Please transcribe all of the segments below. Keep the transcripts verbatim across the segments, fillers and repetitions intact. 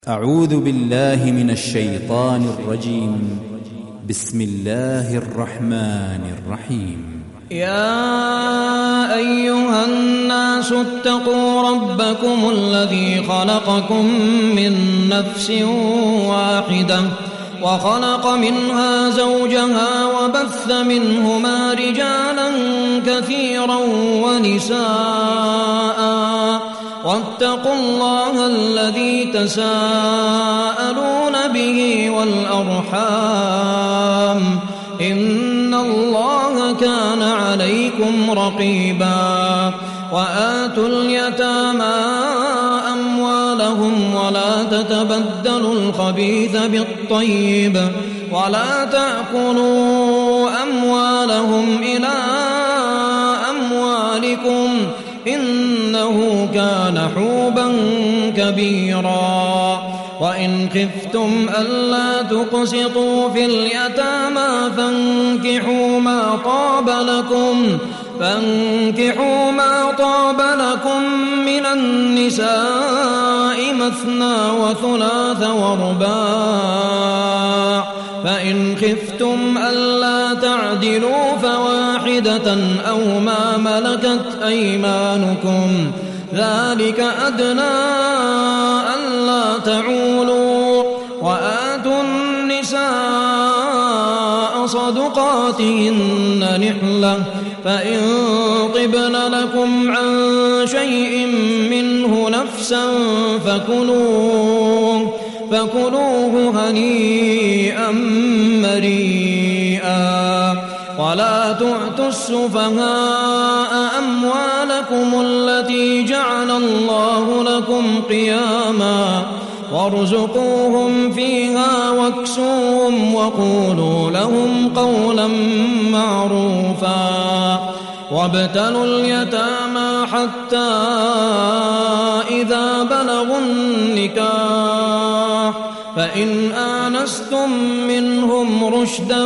أعوذ بالله من الشيطان الرجيم. بسم الله الرحمن الرحيم. يا أيها الناس اتقوا ربكم الذي خلقكم من نفس واحدة وخلق منها زوجها وبث منهما رجالا كثيرا ونساء واتقوا الله الذي تساءلون به والأرحام إن الله كان عليكم رقيبا. وآتوا اليتامى أموالهم ولا تتبدلوا الخبيث بالطيب ولا تأكلوا أموالهم إلى أموالكم إنه كان حوبا كبيرا. وإن خفتم ألا تقسطوا في اليتامى فانكحوا ما طاب لكم فانكحوا ما طاب لكم من النساء مثنى وثلاث ورباع فإن خفتم ألا تعدلوا فواحدة أو ما ملكت أيمانكم ذلك أدنى ألا تعولوا. وآتوا النساء صدقاتهن نحلة فإن طبن لكم عن شيء منه نفسا فكلوه فكلوه هنيئا مريئا. ولا تؤتوا السفهاء أموالكم التي جعل الله لكم قياما وارزقوهم فيها واكسوهم وقولوا لهم قولا معروفا. وابتلوا اليتامى حتى إذا بلغوا النكاح فإن آنستم منهم رشدا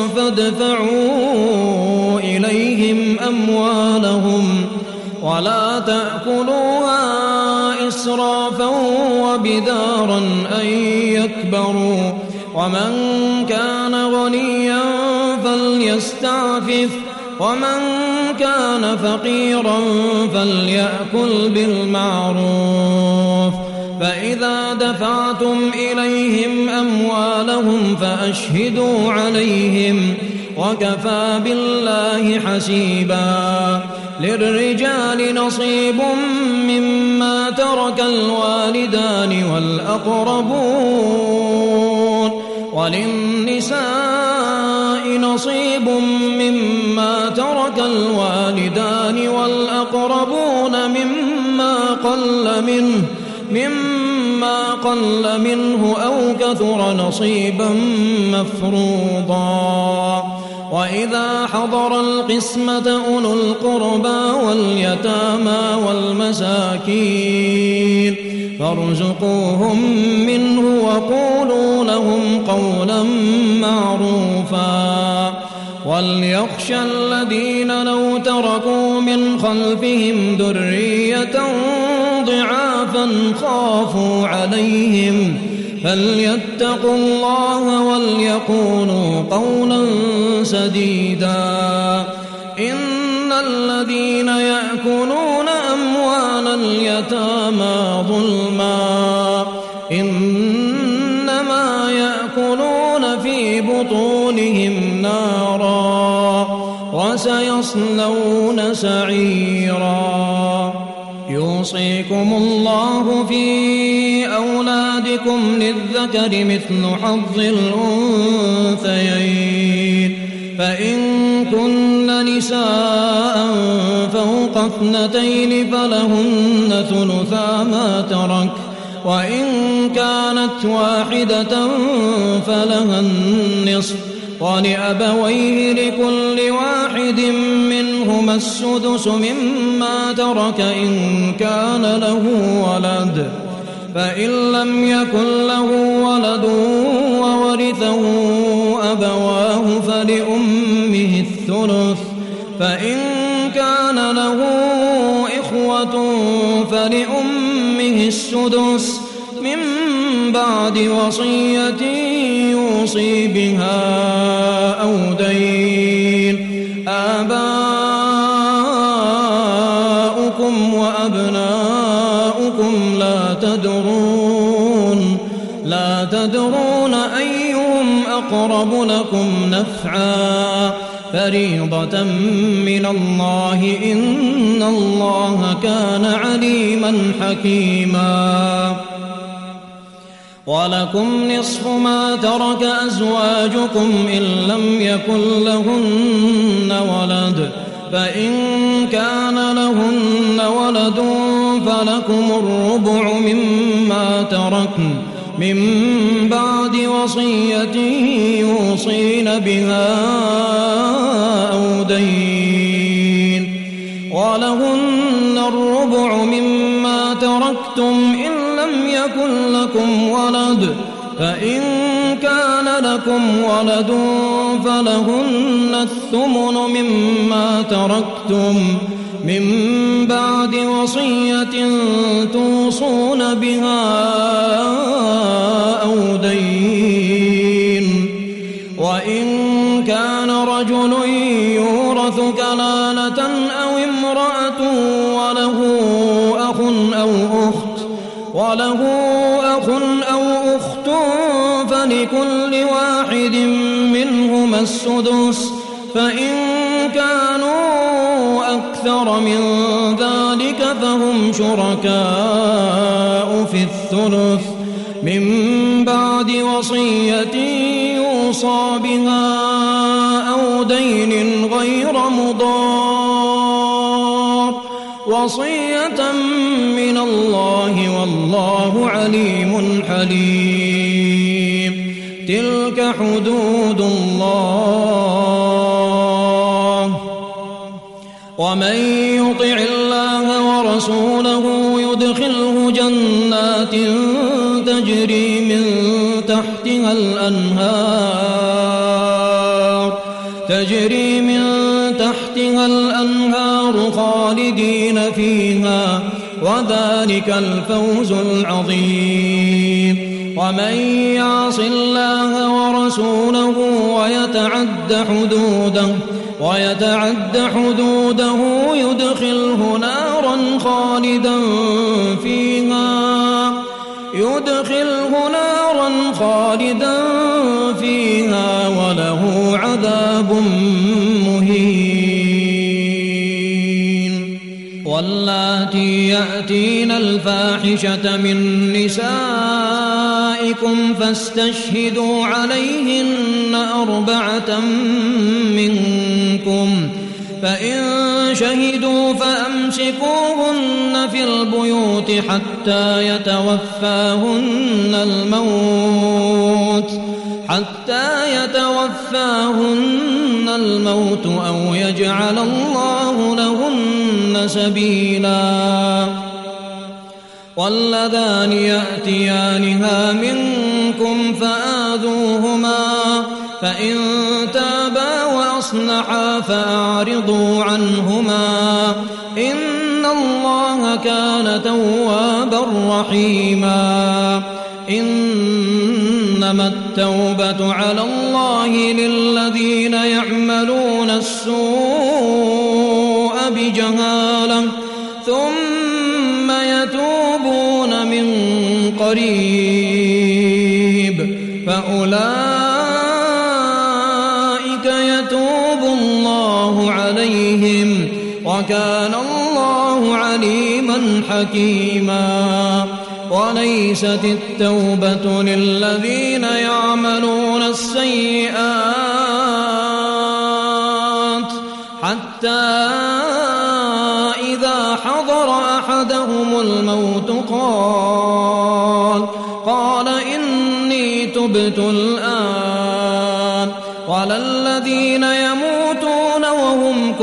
فادفعوا إليهم أموالهم ولا تأكلوها إسرافا وبدارا أن يكبروا. ومن كان غنيا فليستعفف ومن كان فقيرا فليأكل بالمعروف. فإذا دفعتم إليهم أموالهم فأشهدوا عليهم وكفى بالله حسيبا. للرجال نصيب مما ترك الوالدان والأقربون وللنساء نصيب مما ترك الوالدان والأقربون مما قل منه مما قل منه أو كثر نصيبا مفروضا. وإذا حضر القسمة أولو القربى واليتامى والمساكين فارزقوهم منه وقولوا لهم قولا معروفا. وليخشى الذين لو تركوا من خلفهم ذرية ضعافا خافوا عليهم فليتقوا الله وليقولوا قولا سديدا. إن الذين يأكلون أموال اليتامى ظلما إنما يأكلون في بطونهم نارا وسيصلون سعيرا. يوصيكم الله في أولادكم للذكر مثل حظ الأنثيين فإن كن نساء فوق اثنتين فلهن ثلثا ما ترك وإن كانت واحدة فلها النصف ولأبويه لكل واحد منهما السدس مما ترك إن كان له ولد فإن لم يكن له ولد وورثه أبواه فلأمه الثلث فإن كان له إخوة فلأمه السدس من بعد وصية يوصي بها أو دين. آباؤكم وأبناؤكم لا تدرون لا تدرون أيهم أقرب لكم نفعا فريضة من الله إن الله كان عليما حكيما. ولكم نصف ما ترك أزواجكم إن لم يكن لهن ولد، فإن كان لهن ولد فلكم الربع مما تركن من بعد وصية يوصين بها أو دين. ولهن الربع مما تركتم إن لم يكن لكم ولد، فإن كان لكم ولد فلهن الثمن مما تركتم من بعد وصية توصون بها أو دين. وإن كان رجل يورث كلالة أو امرأة وله أخ أو أخت وله أخ أو أخت فلكل واحد منهما السدس، فإن كانوا أكثر من ذلك فهم شركاء في الثلث من بعد وصية يوصى بها أو دين غير مضار، وصية من الله والله عليم حليم. تلك حدود الله، ومن يطع الله ورسوله يدخله جنات تجري من تحتها الأنهار تجري من تحتها الأنهار خالدين فيها، وذلك الفوز العظيم. ومن يعص الله ورسوله ويتعد حدوده ويتعد حدوده يدخله نارا خالدا فيها يدخله نارا خالدا فيها وله عذاب مهين. واللاتي يأتين الفاحشة من نسائكم فاستشهدوا عليهن أربعة منكم، فإن شهدوا فأمسكوهن في البيوت حتى يتوفاهن الموت حتى يتوفاهن الموت أو يجعل الله لهن سبيلا. واللذان يأتيانها منكم فآذوهما، فإن تابا وأصلحا فأعرضوا عنهما إن الله كان توابا رحيما. إنما التوبة على الله للذين يعملون السوء بجهالة ثم يتوبون من قريب فأولئك يتوب الله عليهم وكان الله عليما حكيما. وليست التوبة للذين يعملون السيئات حتى إذا حضر أحدهم الموت قال قال إني تبت الآن، ولا الذين يموتون وهم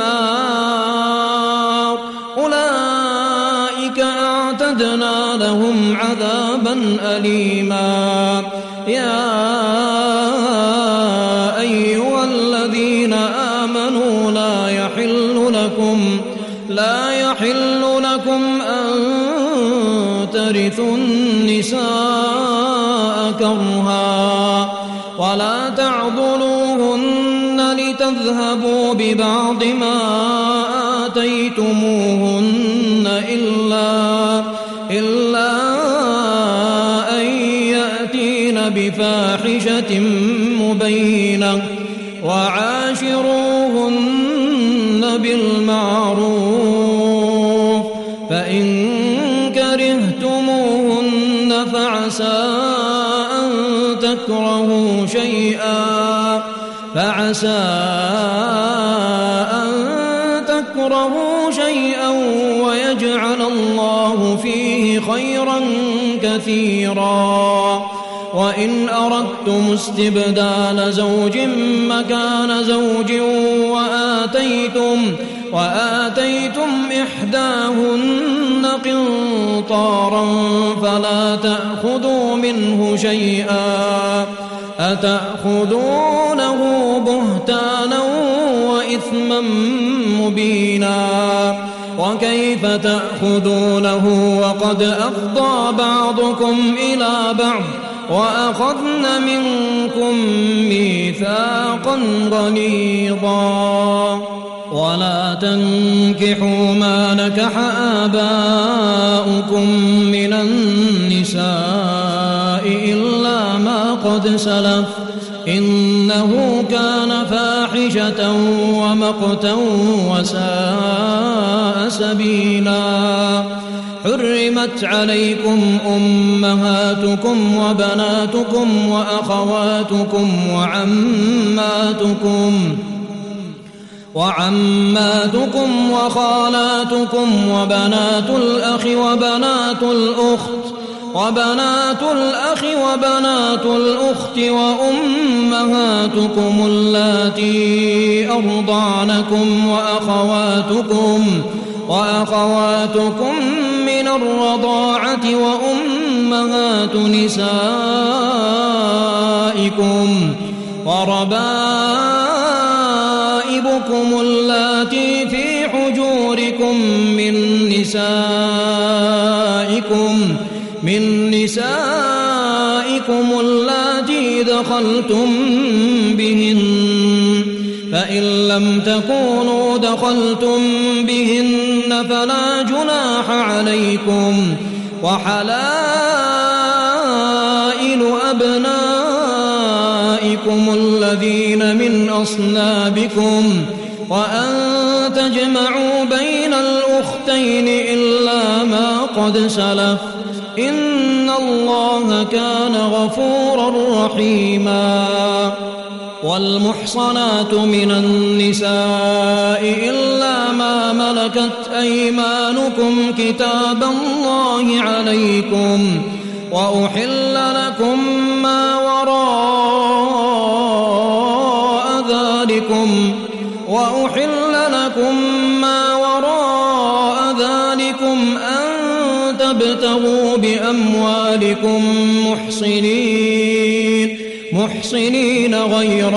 كفار أولئك أعتدنا لهم عذابا أليما. يا أيها الذين آمنوا لا يحل لكم لا يحل لكم أن ترثوا النساء كرها ولا تعضلوهن لتذهبوا ببعض ما آتيتموهن إلا, إلا أن يأتين بفاحشة مبينة وعاشروهن بالمعروف فإن كرهتموهن فعسى أن تكرهوا شيئا فعسى أن تكرهوا شيئا ويجعل الله فيه خيرا كثيرا وإن أردتم استبدال زوج مكان زوج وآتيتم, وآتيتم إحداهن قنطارا فلا تأخذوا منه شيئا أتأخذونه بهتانا وإثما مبينا وكيف تأخذونه وقد أفضى بعضكم إلى بعض وأخذن منكم ميثاقا غليظا ولا تنكحوا ما نكح آباؤكم من النساء إلا ما قد سلف إنه كان فاحشة ومقتا وساء سبيلا حرمت عليكم أمهاتكم وبناتكم وأخواتكم وعماتكم وعماتكم وخالاتكم وبنات الأخ وبنات الأخت وبنات الأخ وبنات الأخت وأمهاتكم اللاتي أرضعنكم وأخواتكم وأخواتكم من الرضاعة وأمهات نسائكم وربائبكم اللاتي في حجوركم من نسائكم من نسائكم اللاتي دخلتم بهن فإن لم تكونوا دخلتم بهن فلا جناح عليكم وحلائل أبنائكم الذين من أصلابكم وأن تجمعوا بين الأختين إلا ما قد سلف إن الله كان غفورا رحيما والمحصنات من النساء إلا ما ملكت أيمانكم كتاب الله عليكم وأحل لكم ما وراء ذلكم وأحل لكم ما وراء ذلكم أن تبتغوا بأموالكم محصنين محصنين غير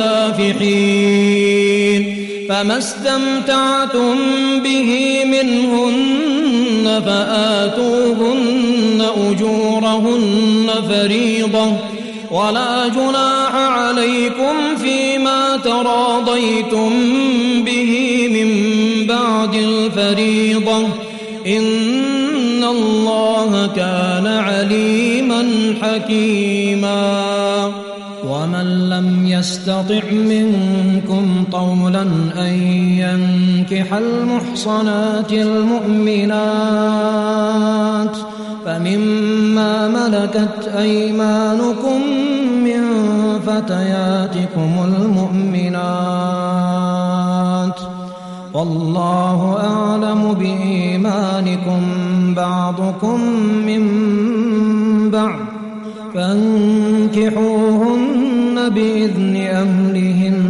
مسافحين فما استمتعتم به منهن فآتوهن أجورهن فريضة ولا جناح عليكم فيما تراضيتم به من بعد الفريضة إن الله كان عليما حكيما ومن لم يستطع منكم طولا أن ينكح المحصنات المؤمنات فمما ملكت أيمانكم من فتياتكم المؤمنات والله أعلم بإيمانكم بعضكم من بعض فانكحوهن بإذن أهلهن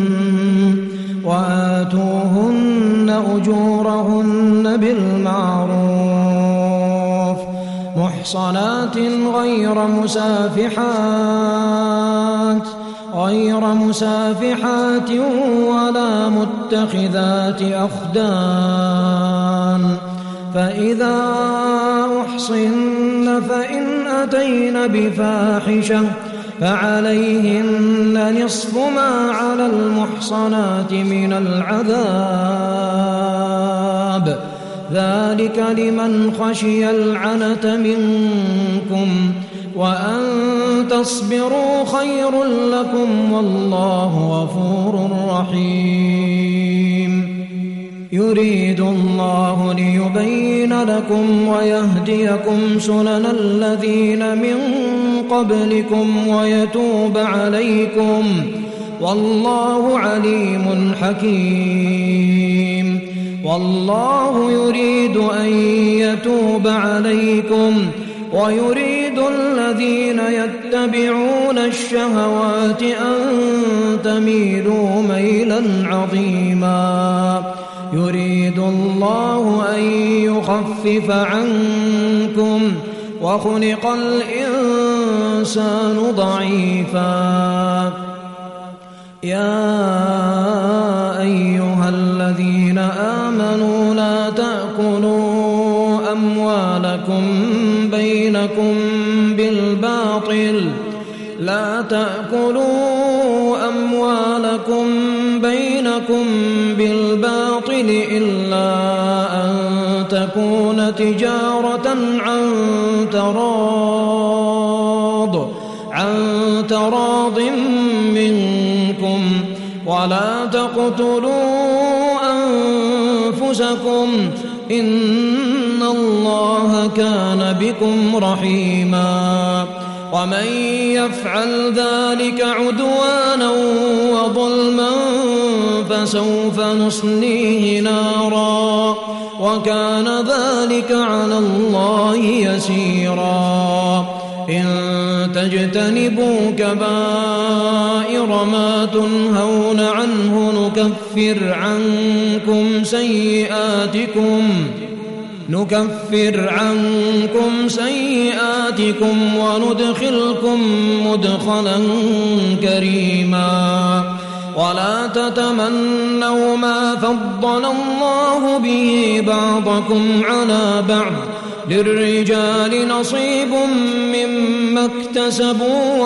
وآتوهن أجورهن بالمعروف محصنات غير مسافحات غير مسافحات ولا متخذات أخدان فإذا أحصن فإن أتين بفاحشة فعليهن نصف ما على المحصنات من العذاب، ذلك لمن خشي العنة منكم، وأن تصبروا خير لكم والله غفور رحيم. يريد الله ليبين لكم ويهديكم سنن الذين من قبلكم ويتوب عليكم، والله عليم حكيم. والله يريد أن يتوب عليكم ويريد الذين يتبعون الشهوات أن تميلوا ميلا عظيما. يريد الله أن يخفف عنكم وخلق الإنسان ضعيفا. يا أيها الذين آمنوا لا تأكلوا أموالكم بينكم بالباطل لا تأكلوا أموالكم بينكم بالباطل إلا أن تكون تجارة عن تراض عن تراض منكم، ولا تقتلوا أنفسكم إن الله كان بكم رحيما. ومن يفعل ذلك عدوانا وظلما فسوف نصليه نارا وكان ذلك على الله يسيرا. إن تجتنبوا كبائر ما تنهون عنه نكفر عنكم سيئاتكم نكفر عنكم سيئاتكم وندخلكم مدخلا كريما. ولا تتمنوا ما فضل الله به بعضكم على بعض، للرجال نصيب مما اكتسبوا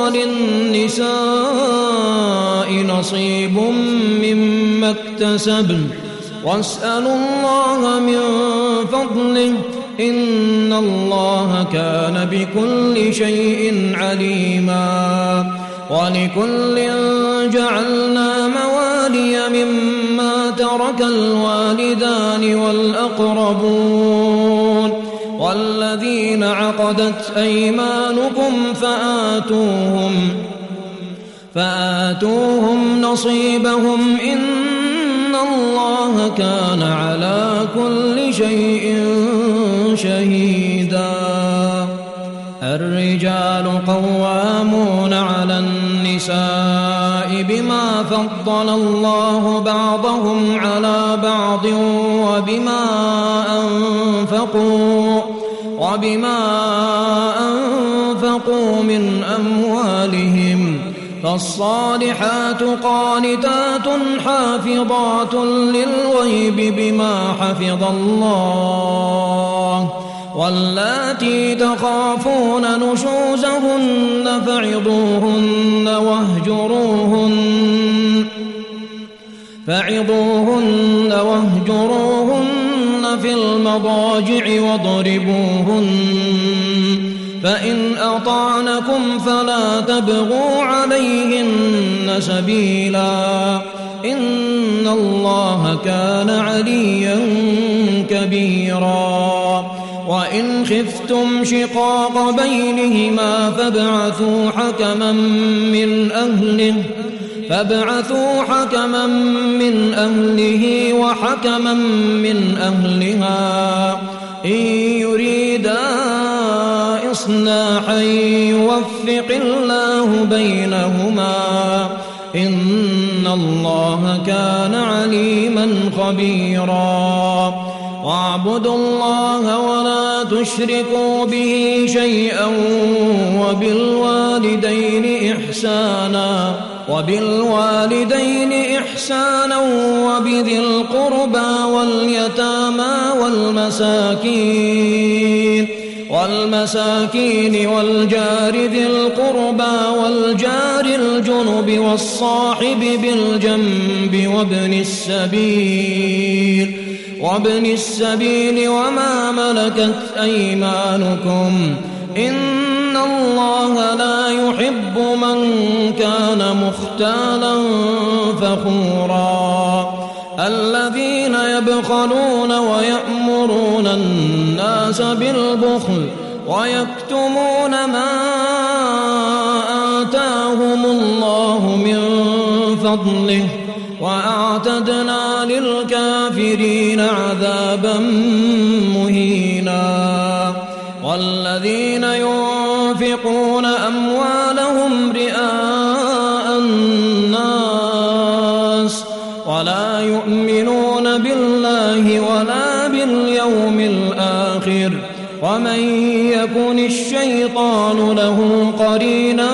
وللنساء نصيب مما اكتسبن، واسألوا الله من فضله إن الله كان بكل شيء عليما. ولكل جعلنا موالي مما ترك الوالدان والأقربون والذين عقدت أيمانكم فآتوهم فآتوهم نصيبهم إن الله كان على كل شيء شهيدا. الرجال قوامون على النساء بما فضل الله بعضهم على بعض وبما أنفقوا وبما أنفقوا من أموالهم، فالصالحات قانتات حافظات للغيب بما حفظ الله، واللاتي تخافون نشوزهن فعظوهن واهجروهن فعظوهن واهجروهن في المضاجع واضربوهن، فإن أطعنكم فلا تبغوا عليهن سبيلا إن الله كان عليا كبيرا. وإن خفتم شقاق بينهما فابعثوا حكما من أهله فابعثوا حكما من أهله وحكما من أهلها إن يريدا إصلاحا يوفق الله بينهما إن الله كان عليما خبيرا. واعبدوا الله ولا تشركوا به شيئا وبالوالدين إحسانا وبالوالدين إحسانا وبذي القربى واليتامى والمساكين والمساكين والجار ذي القربى والجار الجنب والصاحب بالجنب وابن السبيل وابن السبيل وما ملكت أيمانكم إن الله لا يحب من كان مختالا فخورا الذين يبخلون ويأمرون الناس بالبخل ويكتمون ما آتاهم الله من فضله وأعتدنا للكافرين عذابا مهينا والذين ينفقون أموالهم رئاء الناس ولا يؤمنون بالله ولا باليوم الآخر ومن يكن الشيطان له قرينا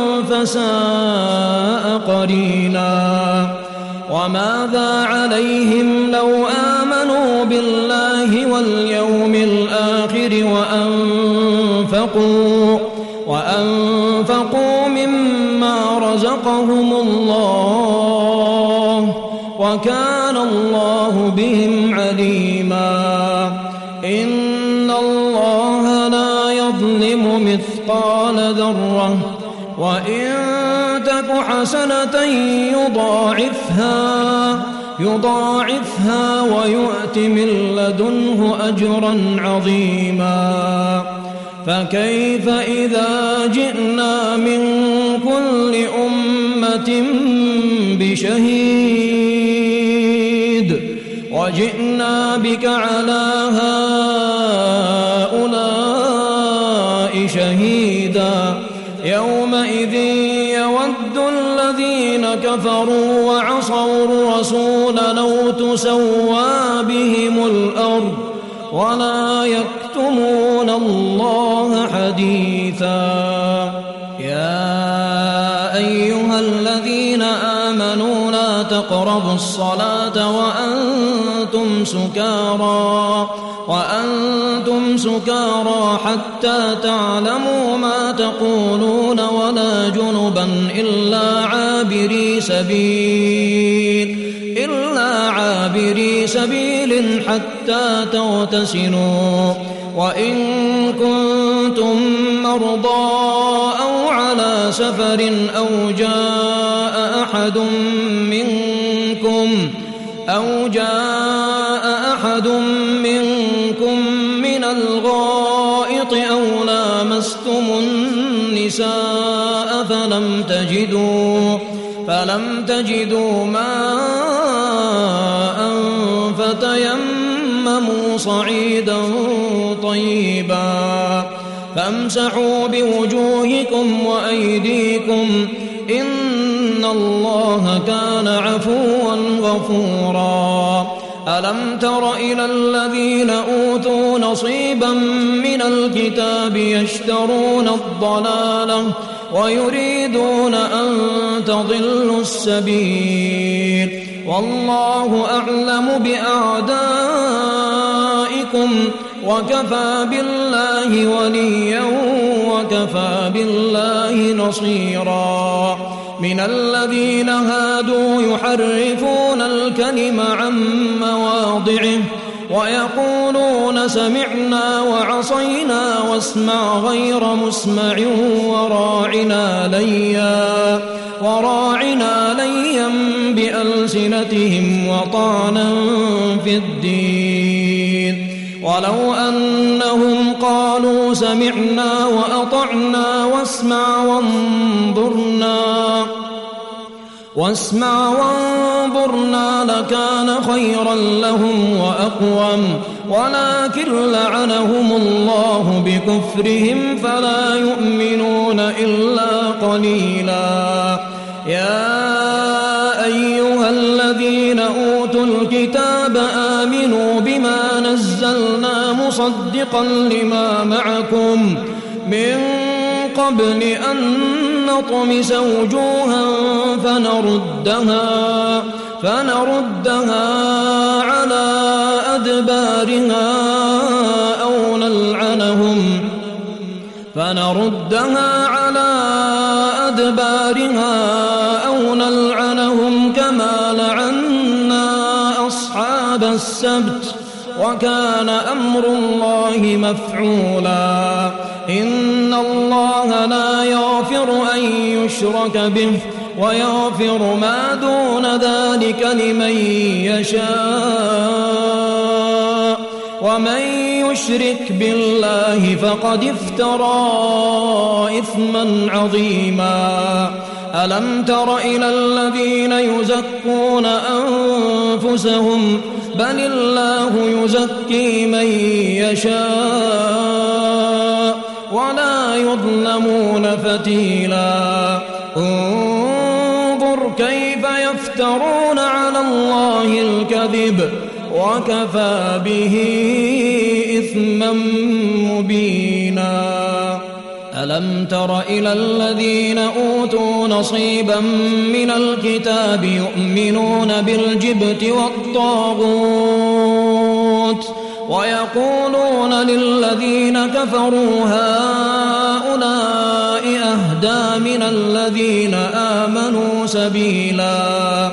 فساء قرينا وماذا عليهم لو آمنوا بالله واليوم الآخر وأنفقوا وأنفقوا مما رزقهم الله وكان الله بهم عليما إن الله لا يظلم مثقال ذرة وإن تك حسنة يضاعفها يضاعفها ويؤت من لدنه أجرا عظيما فكيف إذا جئنا من كل أمة بشهيد وجئنا بك على هؤلاء شهيدا يومئذ يود الذين كفروا وعصوا الرسول لو تسوى بهم الأرض ولا يكتمون الله حديثا يا أيها الذين آمنوا لا تقربوا الصلاة وأنتم سكارى وأنتم سكارى حتى تعلموا ما تقولون ولا جنبا إلا عابري سبيل إلا عابري سبيل حتى تغتسلوا وإن كنتم مرضى أو على سفر أو جاء أحد منكم أو جاء أحد منكم من الغائط أو لامستم النساء فلم تجدوا فلم تجدوا ماء فتيمموا صعيدا طيبا فامسحوا بوجوهكم وأيديكم إن الله كان عفوا غفورا ألم تر إلى الذين أوتوا نصيبا من الكتاب يشترون الضلالة ويريدون أن تضلوا السبيل والله أعلم بأعدائكم وكفى بالله وليا وكفى بالله نصيرا من الذين هادوا يحرفون الكلم عن مواضعه ويقولون سمعنا وعصينا واسمع غير مسمع وراعنا ليا وراعنا ليا بألسنتهم وطعنا في الدين ولو أنهم قالوا سمعنا وأطعنا واسمع وانظرنا واسمع وانظرنا لكان خيرا لهم وأقوم ولكن لعنهم الله بكفرهم فلا يؤمنون إلا قليلا يا أيها الذين أوتوا الكتاب آمنوا بما نزلنا مصدقا مصدقا لما معكم من قبل أن نطمس وجوها فنردها, فنردها على أدبارها أو نلعنهم فنردها على أدبارها أو نلعنهم كما لعنا أصحاب السبت وكان أمر الله مفعولا. إن الله لا يغفر أن يشرك به ويغفر ما دون ذلك لمن يشاء ومن يشرك بالله فقد افترى إثما عظيما. ألم تر إلى الذين يزكون أنفسهم بل الله يزكي من يشاء ولا يظلمون فتيلا. انظر كيف يفترون على الله الكذب وكفى به إثما مبينا. ألم تر إلى الذين أوتوا نصيبا من الكتاب يؤمنون بالجبت والطاغوت ويقولون للذين كفروا هؤلاء أهدى من الذين آمنوا سبيلا.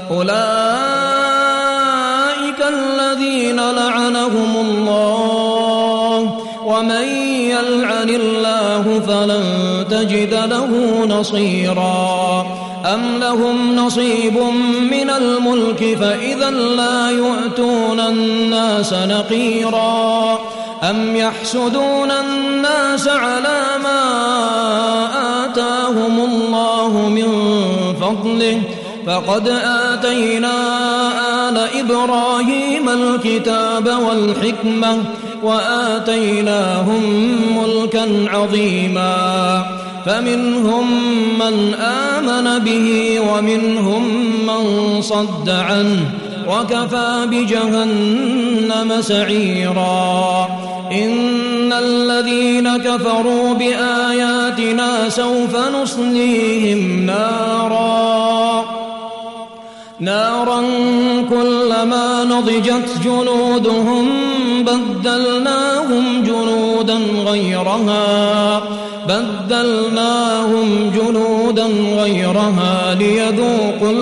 أولئك الذين لعنهم الله ومن يلعن الله فلن تجد له نصيرا. أم لهم نصيب من الملك فإذا لا يؤتون الناس نقيرا. أم يحسدون الناس على ما آتاهم الله من فضله فقد آتينا آل إبراهيم الكتاب والحكمة وآتيناهم ملكا عظيما. فمنهم من آمن به ومنهم من صد عنه وكفى بجهنم سعيرا. إن الذين كفروا بآياتنا سوف نصليهم نارا نارا كلما نضجت جلودهم بدلناهم جلودا غيرها بدلناهم جلودا غيرها ليذوقوا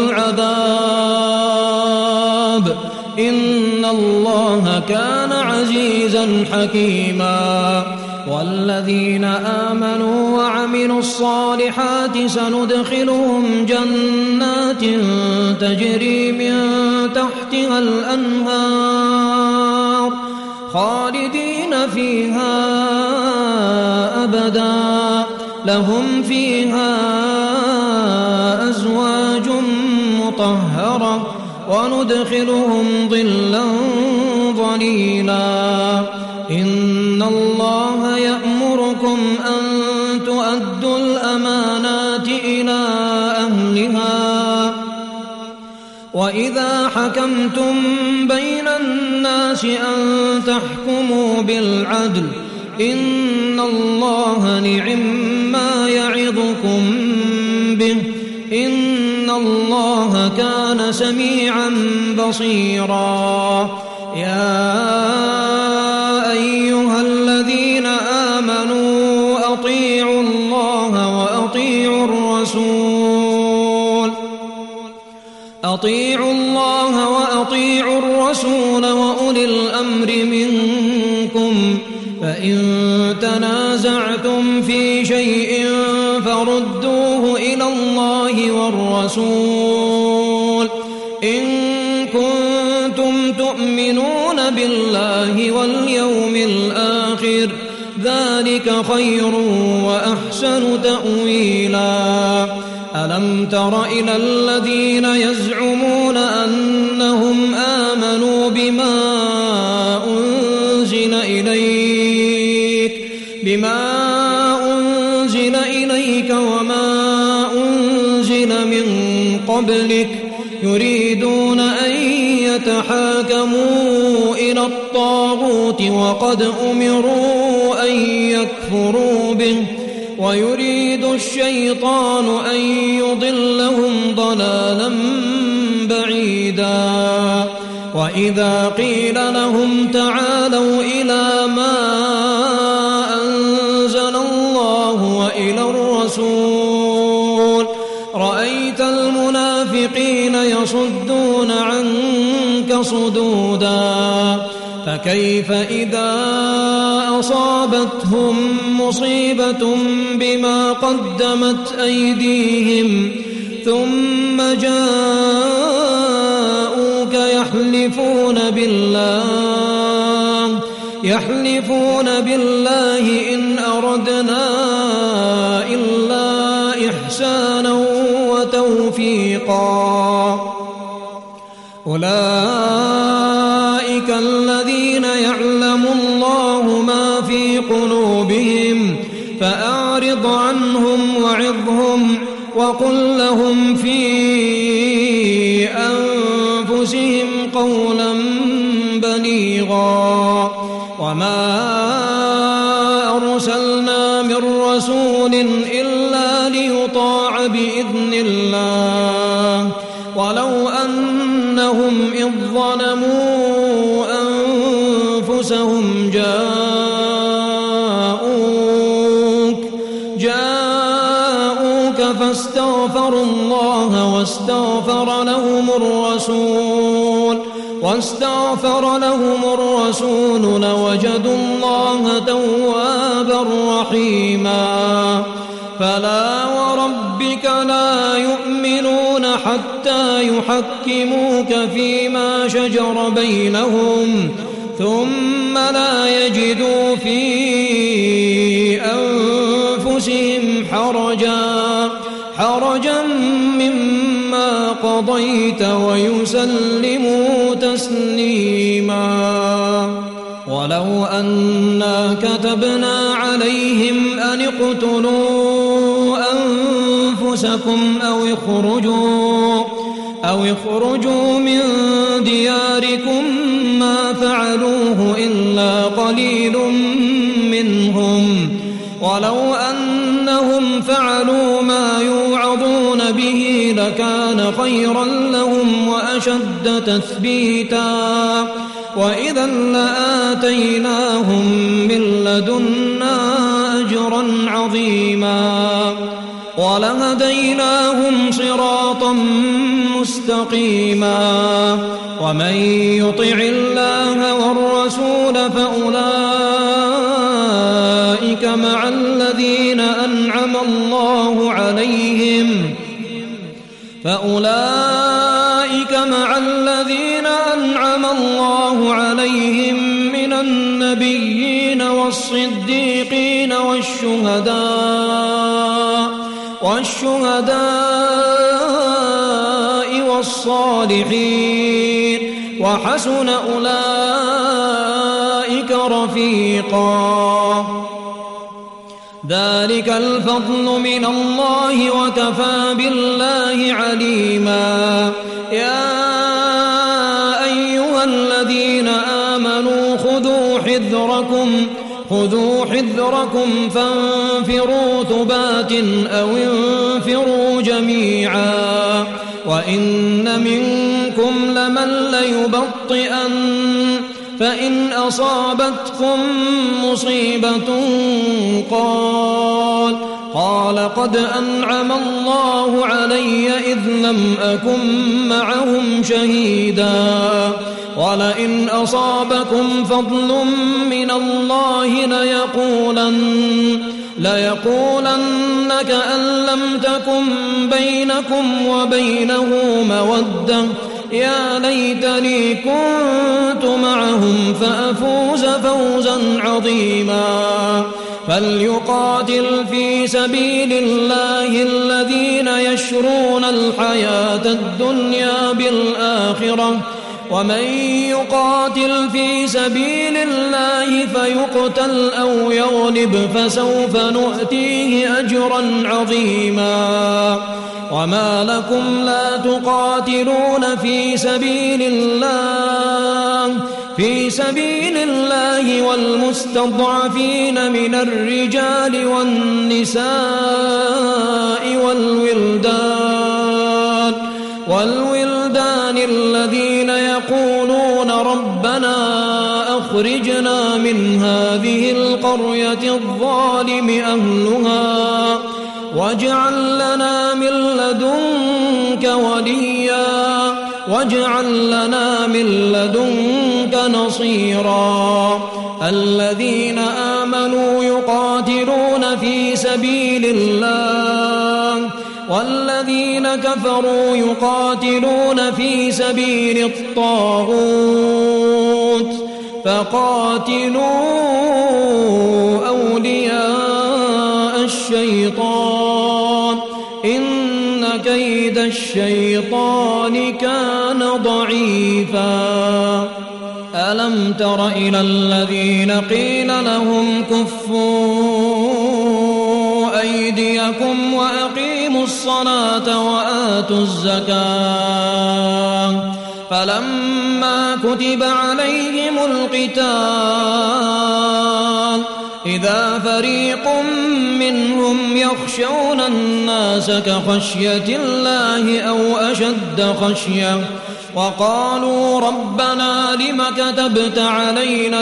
العذاب إن الله كان عزيزا حكيما. والذين آمنوا وعملوا الصالحات سندخلهم جنات تجري من تحتها الأنهار خالدين فيها أبدا لهم فيها أزواج مطهرة وندخلهم ظلا ظليلا. إن الله يأمركم أن تؤدوا الأمانات إلى أهلها وإذا حكمتم بين الناس أن تحكموا بالعدل إن الله نعما يعظكم به إن الله كان سميعا بصيرا. يا أيها الذين آمنوا أطيعوا الله وأطيعوا الرسول أطيعوا الله وأطيعوا الرسول وأولي الأمر منكم فإن تنازعتم في شيء فردوه إلى الله والرسول إن كنتم تؤمنون بالله واليوم الآخر ذلك خير وأحسن تأويلا. ألم تر إلى الذين يزعمون أنهم آمنوا بما أنزل إليك بما أنزل إليك وما أنزل من قبلك يريدون أن يتحاكموا إلى الطاغوت وقد أمروا أن يكفروا به ويريد الشيطان أن يضلهم ضلالا بعيدا وإذا قيل لهم تعالوا إلى ما أنزل الله وإلى الرسول رأيت المنافقين يصدون عنك صدودا فكيف إذا أصابتهم مصيبة بما قدمت أيديهم ثم جاءوك يحلفون بالله يحلفون بالله إن أردنا إلا إحسانا وتوفيقا أولئك الذين يعلم الله ما في قلوبهم فأعرض عنهم وعظهم وقل لهم في أنفسهم قولا بليغا وما أرسلنا من رسول إلا ليطاع بإذن الله ولو أنهم إذ ظلموا أنفسهم جاءوك جاءوك فاستغفروا الله واستغفر لهم الرسول واستغفر لهم الرسول لوجدوا الله توابا رحيما فلا وربك لا يؤمنون حتى يحكموك فيما شجر بينهم ثم لا يجدوا في أنفسهم حرجا حرجا مما قضيت ويسلموا تسليما ولو أنا كتبنا عليهم أن اقتلوا أنفسكم أو اخرجوا أو اخرجوا من دياركم ما فعلوه إلا قليل منهم ولو أنهم فعلوا ما يوعظون به لكان خيرا لهم وأشد تثبيتا وإذا لآتيناهم من لدنا أجرا عظيما ولهديناهم صراطا مستقيما ومن يطع الله والرسول فأولئك مع الذين أنعم الله عليهم فأولئك مع الذين أنعم الله عليهم من النبيين والصديقين والشهداء والشهداء والصالحين وحسن أولئك رفيقا ذلك الفضل من الله وكفى بالله عليما يا أيها الذين آمنوا خذوا حذركم خذوا حذركم فانفروا ثبات أو انفروا جميعا وإن منكم لمن ليبطئن فإن أصابتكم مصيبة قال قال قد أنعم الله علي إذ لم أكن معهم شهيدا ولئن أصابكم فضل من الله ليقولن ليقولن كأن لم تكن بينكم وبينه مودة يا ليتني كنت معهم فأفوز فوزا عظيما فليقاتل في سبيل الله الذين يشرون الحياة الدنيا بالآخرة ومن يقاتل في سبيل الله فيقتل أو يغلب فسوف نؤتيه أجرا عظيما وما لكم لا تقاتلون في سبيل الله في سبيل الله والمستضعفين من الرجال والنساء والولدان والولدان الذين يقولون ربنا أخرجنا من هذه القرية الظالم أهلها واجعل لنا من لدنك وليا واجعل لنا من لدنك نصيرا الذين آمنوا يقاتلون في سبيل الله والذين كفروا يقاتلون في سبيل الطاغوت فقاتلوا أولياء الشيطان إن كيد الشيطان كان ضعيفا ألم تر إلى الذين قيل لهم كفوا أيديكم وأقيموا الصلاة وآتوا الزكاة فلما كتب عليهم القتال إذا فريق منهم يخشون الناس كخشية الله أو أشد خشية وقالوا ربنا لم كتبت علينا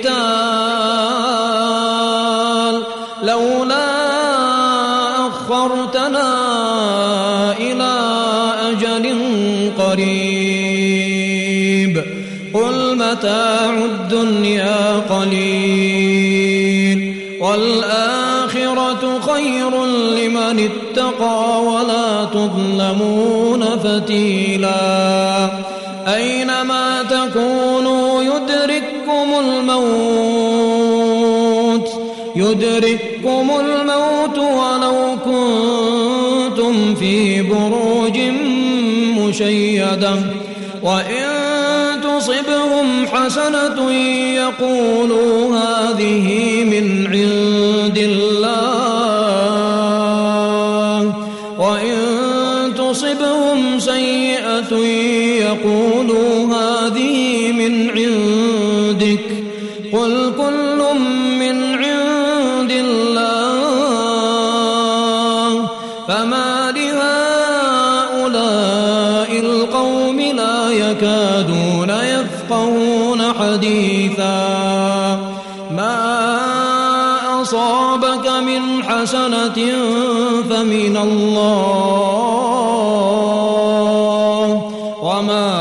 القتال لولا أخرتنا إلى أجل قريب قل متاع الدنيا قليل والآخرة خير لمن اتقى ولا تظلمون فتيلا أينما تكونوا يدرككم الموت يدرككم الموت ولو كنتم في بروج مشيدة وإن تصبهم حسنة يقولوا هذه من عند الله وإن تصبهم سيئة يقولوا هذه من عندك قل كل من عند الله فما لهؤلاء القوم لا يكادون يفقهون حديثا ما أصابك من حسنة فمن الله وما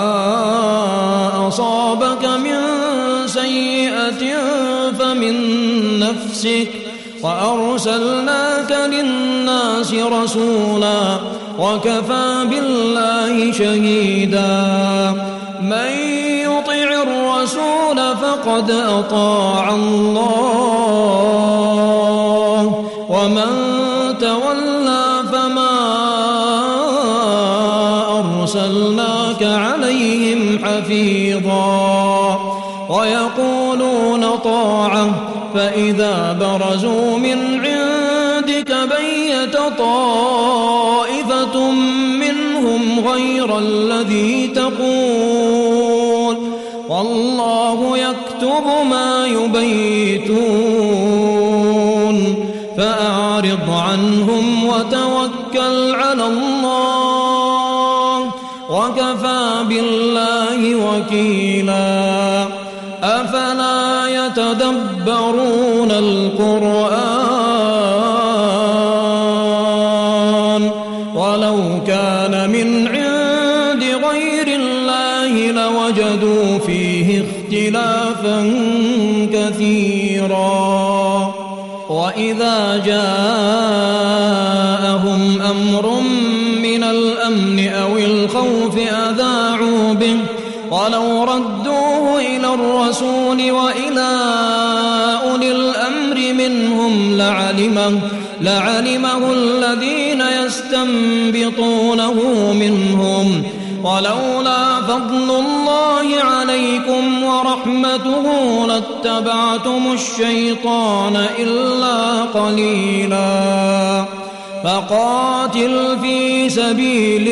أصابك من سيئة فمن نفسك وأرسلناك للناس رسولا وكفى بالله شهيدا من يطع الرسول فقد أطاع الله ومن تولى فما أرسلناك عليهم حفيظا ويقولون طاعة فإذا برزوا من عندك بيت طائفة منهم غير الذي تقول والله يكتب ما يبيتون فأعرض عنهم وتوكل على الله وكفى بالله وكيلا أفلا يتدبرون القرآن ولو كان من عند غير الله لوجدوا فيه اختلافا كثيرا وإذا جاءهم أمر من الأمن أو الخوف أذاعوا به ولو ردوه إلى الرسول وإلى أولي الأمر منهم لعلمه, لعلمه الذين يستنبطونه منهم ولولا فضل الله عليكم ورحمته لاتبعتم الشيطان إلا قليلا فقاتل في سبيل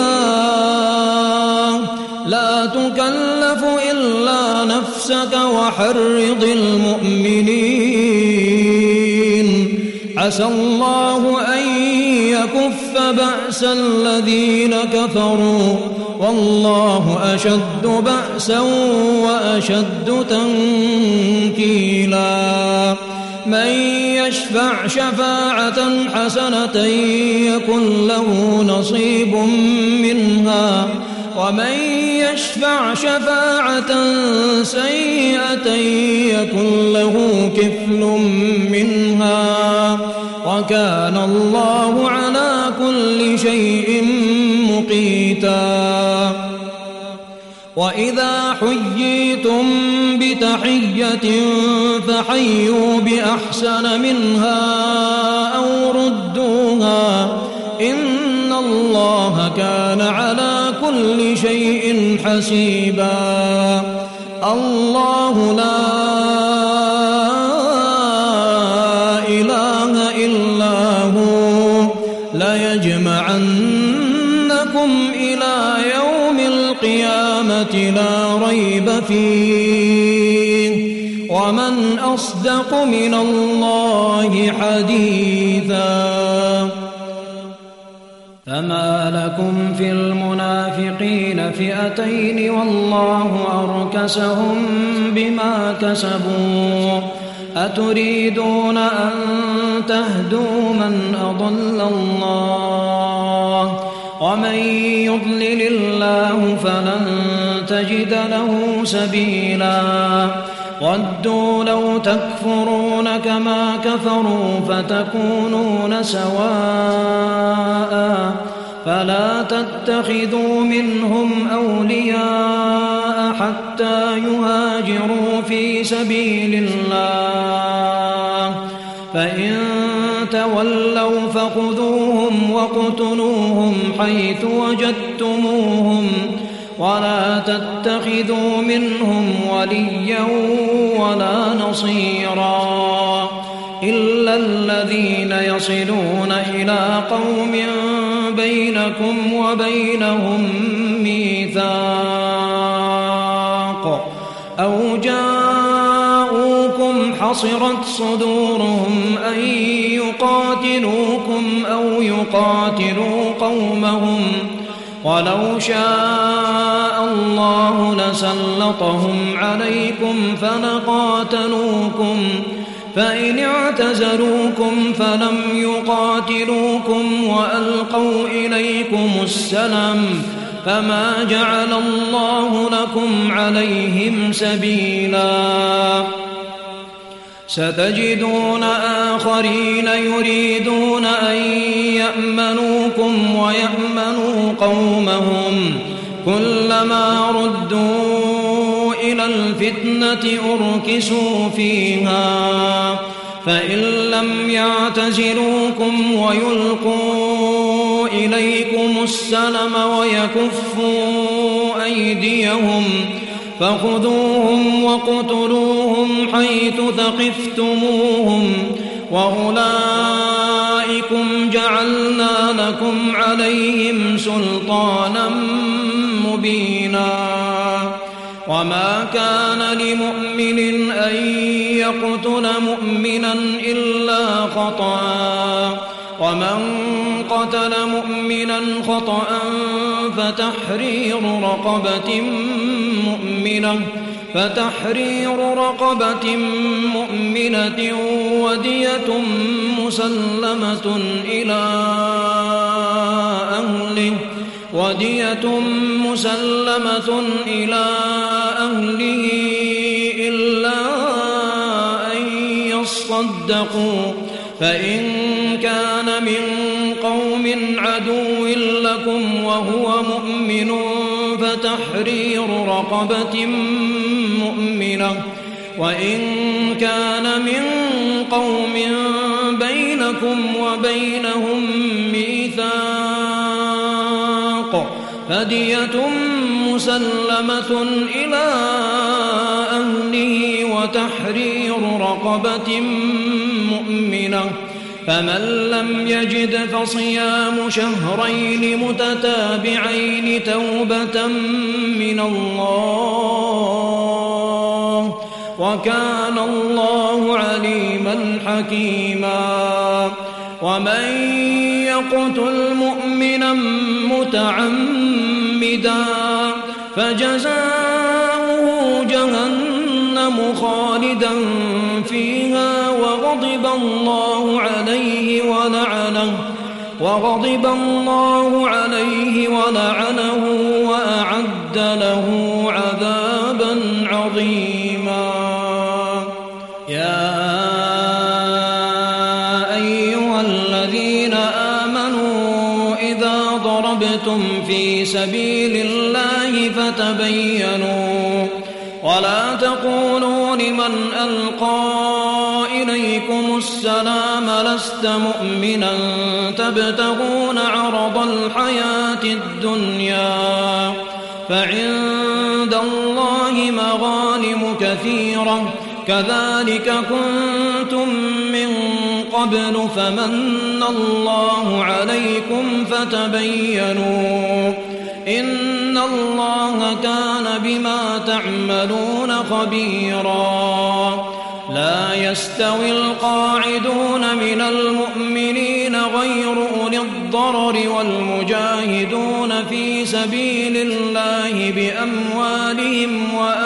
الله لا تكلف إلا نفسك وحرض المؤمنين عسى الله أن يكف بأس الذين كفروا والله أشد بأسا وأشد تنكيلا من يشفع شفاعة حسنة يكن له نصيب منها ومن يشفع شفاعة سيئة يكن له كفل منها وكان الله على كل شيء مقيتا وإذا حييتم بتحية فحيوا بأحسن منها أو ردوها إن الله كان على كل شيء حسيبا الله لا إله إلا هو ليجمعنكم إلى يوم القيامة لا ريب فيه ومن أصدق من الله حديثا فما لكم في المنافقين فئتين والله أركسهم بما كسبوا أتريدون أن تهدوا من أضل الله ومن يضلل الله فلن تجد له سبيلا ودوا لو تكفرون كما كفروا فتكونون سواء فلا تتخذوا منهم أولياء حتى يهاجروا في سبيل الله فإن تولوا فخذوهم واقتلوهم حيث وجدتموهم ولا تتخذوا منهم وليا ولا نصيرا إلا الذين يصلون إلى قوم بينكم وبينهم ميثاق أو جاءوكم حصرت صدورهم أن يقاتلوكم أو يقاتلوا قومهم ولو شاء الله لسلطهم عليكم فلقاتلوكم فإن اعتزلوكم فلم يقاتلوكم وألقوا إليكم السلم فما جعل الله لكم عليهم سبيلا ستجدون آخرين يريدون أن يأمنوكم ويأمنوا قومهم كلما ردوا إلى الفتنة أركسوا فيها فإن لم يعتزلوكم ويلقوا إليكم السلم ويكفوا أيديهم فخذوهم واقتلوهم حيث ثقفتموهم وأولئكم جعلنا لكم عليهم سلطانا مبينا وما كان لمؤمن أن يقتل مؤمنا إلا خطأ ومن قتل مؤمنا خطأ فتحرير رقبة مؤمنة فتحرير رقبة مؤمنة ودية مسلمة إلى أهله ودية مسلمة إلى أهله إلا أن يصدقوا فإن كان من قوم عدو لكم وهو مؤمن فتحرير رقبة مؤمنة وإن كان من قوم بينكم وبينهم ميثاق فدية مسلمة إلى أهله وتحرير رقبة مؤمنة، فمن لم يجد فصيام شهرين متتابعين توبة من الله، وكان الله عليما حكيما. ومن يقتل مؤمنا متعمدا فجزاؤه جهنم خالدا فيها وغضب الله عليه ولعنه وغضب الله عليه ولعنه وأعد له عذابا عظيما. يا أيها الذين آمنوا إذا ضربتم في سبيل الله فتبينوا ولا تقولوا لمن ألقى إليكم السلام لست مؤمنا تبتغون عرض الحياة الدنيا فعند الله مغانم كثيرة كذلك كنتم من قبل فمن الله عليكم فتبينوا إن الله كان بما تعملون خبيرا. لا يستوي القاعدون من المؤمنين غير أولي الضرر والمجاهدون في سبيل الله بأموالهم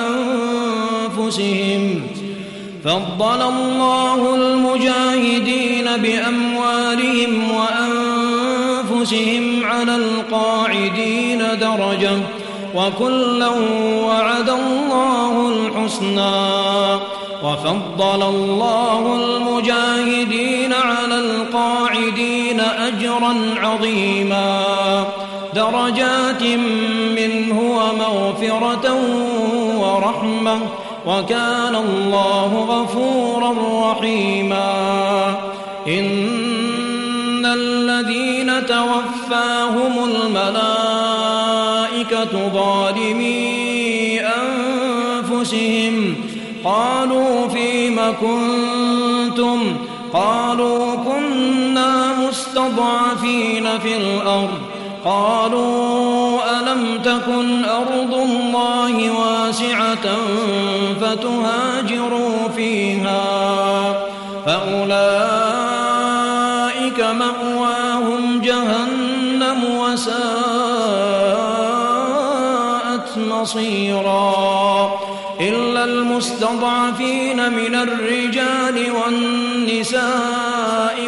وأنفسهم فضل الله المجاهدين بأموالهم وأنفسهم على القاعدين درجة وكلا وعد الله الحسنى وفضل الله المجاهدين على القاعدين أجرا عظيما درجات منه ومغفرة ورحمة وكان الله غفورا رحيما. إن الذين توفاهم الملائكة ظالمي أنفسهم قالوا فيم كنتم قالوا كنا مستضعفين في الأرض قالوا ألم تكن أرض الله واسعة فتهاجروا فيها فأولئك مأواهم جهنم وساءت مصيرا. إلا المستضعفين من الرجال والنساء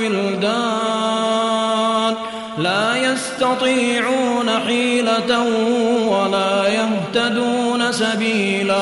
والولدان لا يستطيعون حيلة ولا يهتدون سبيلا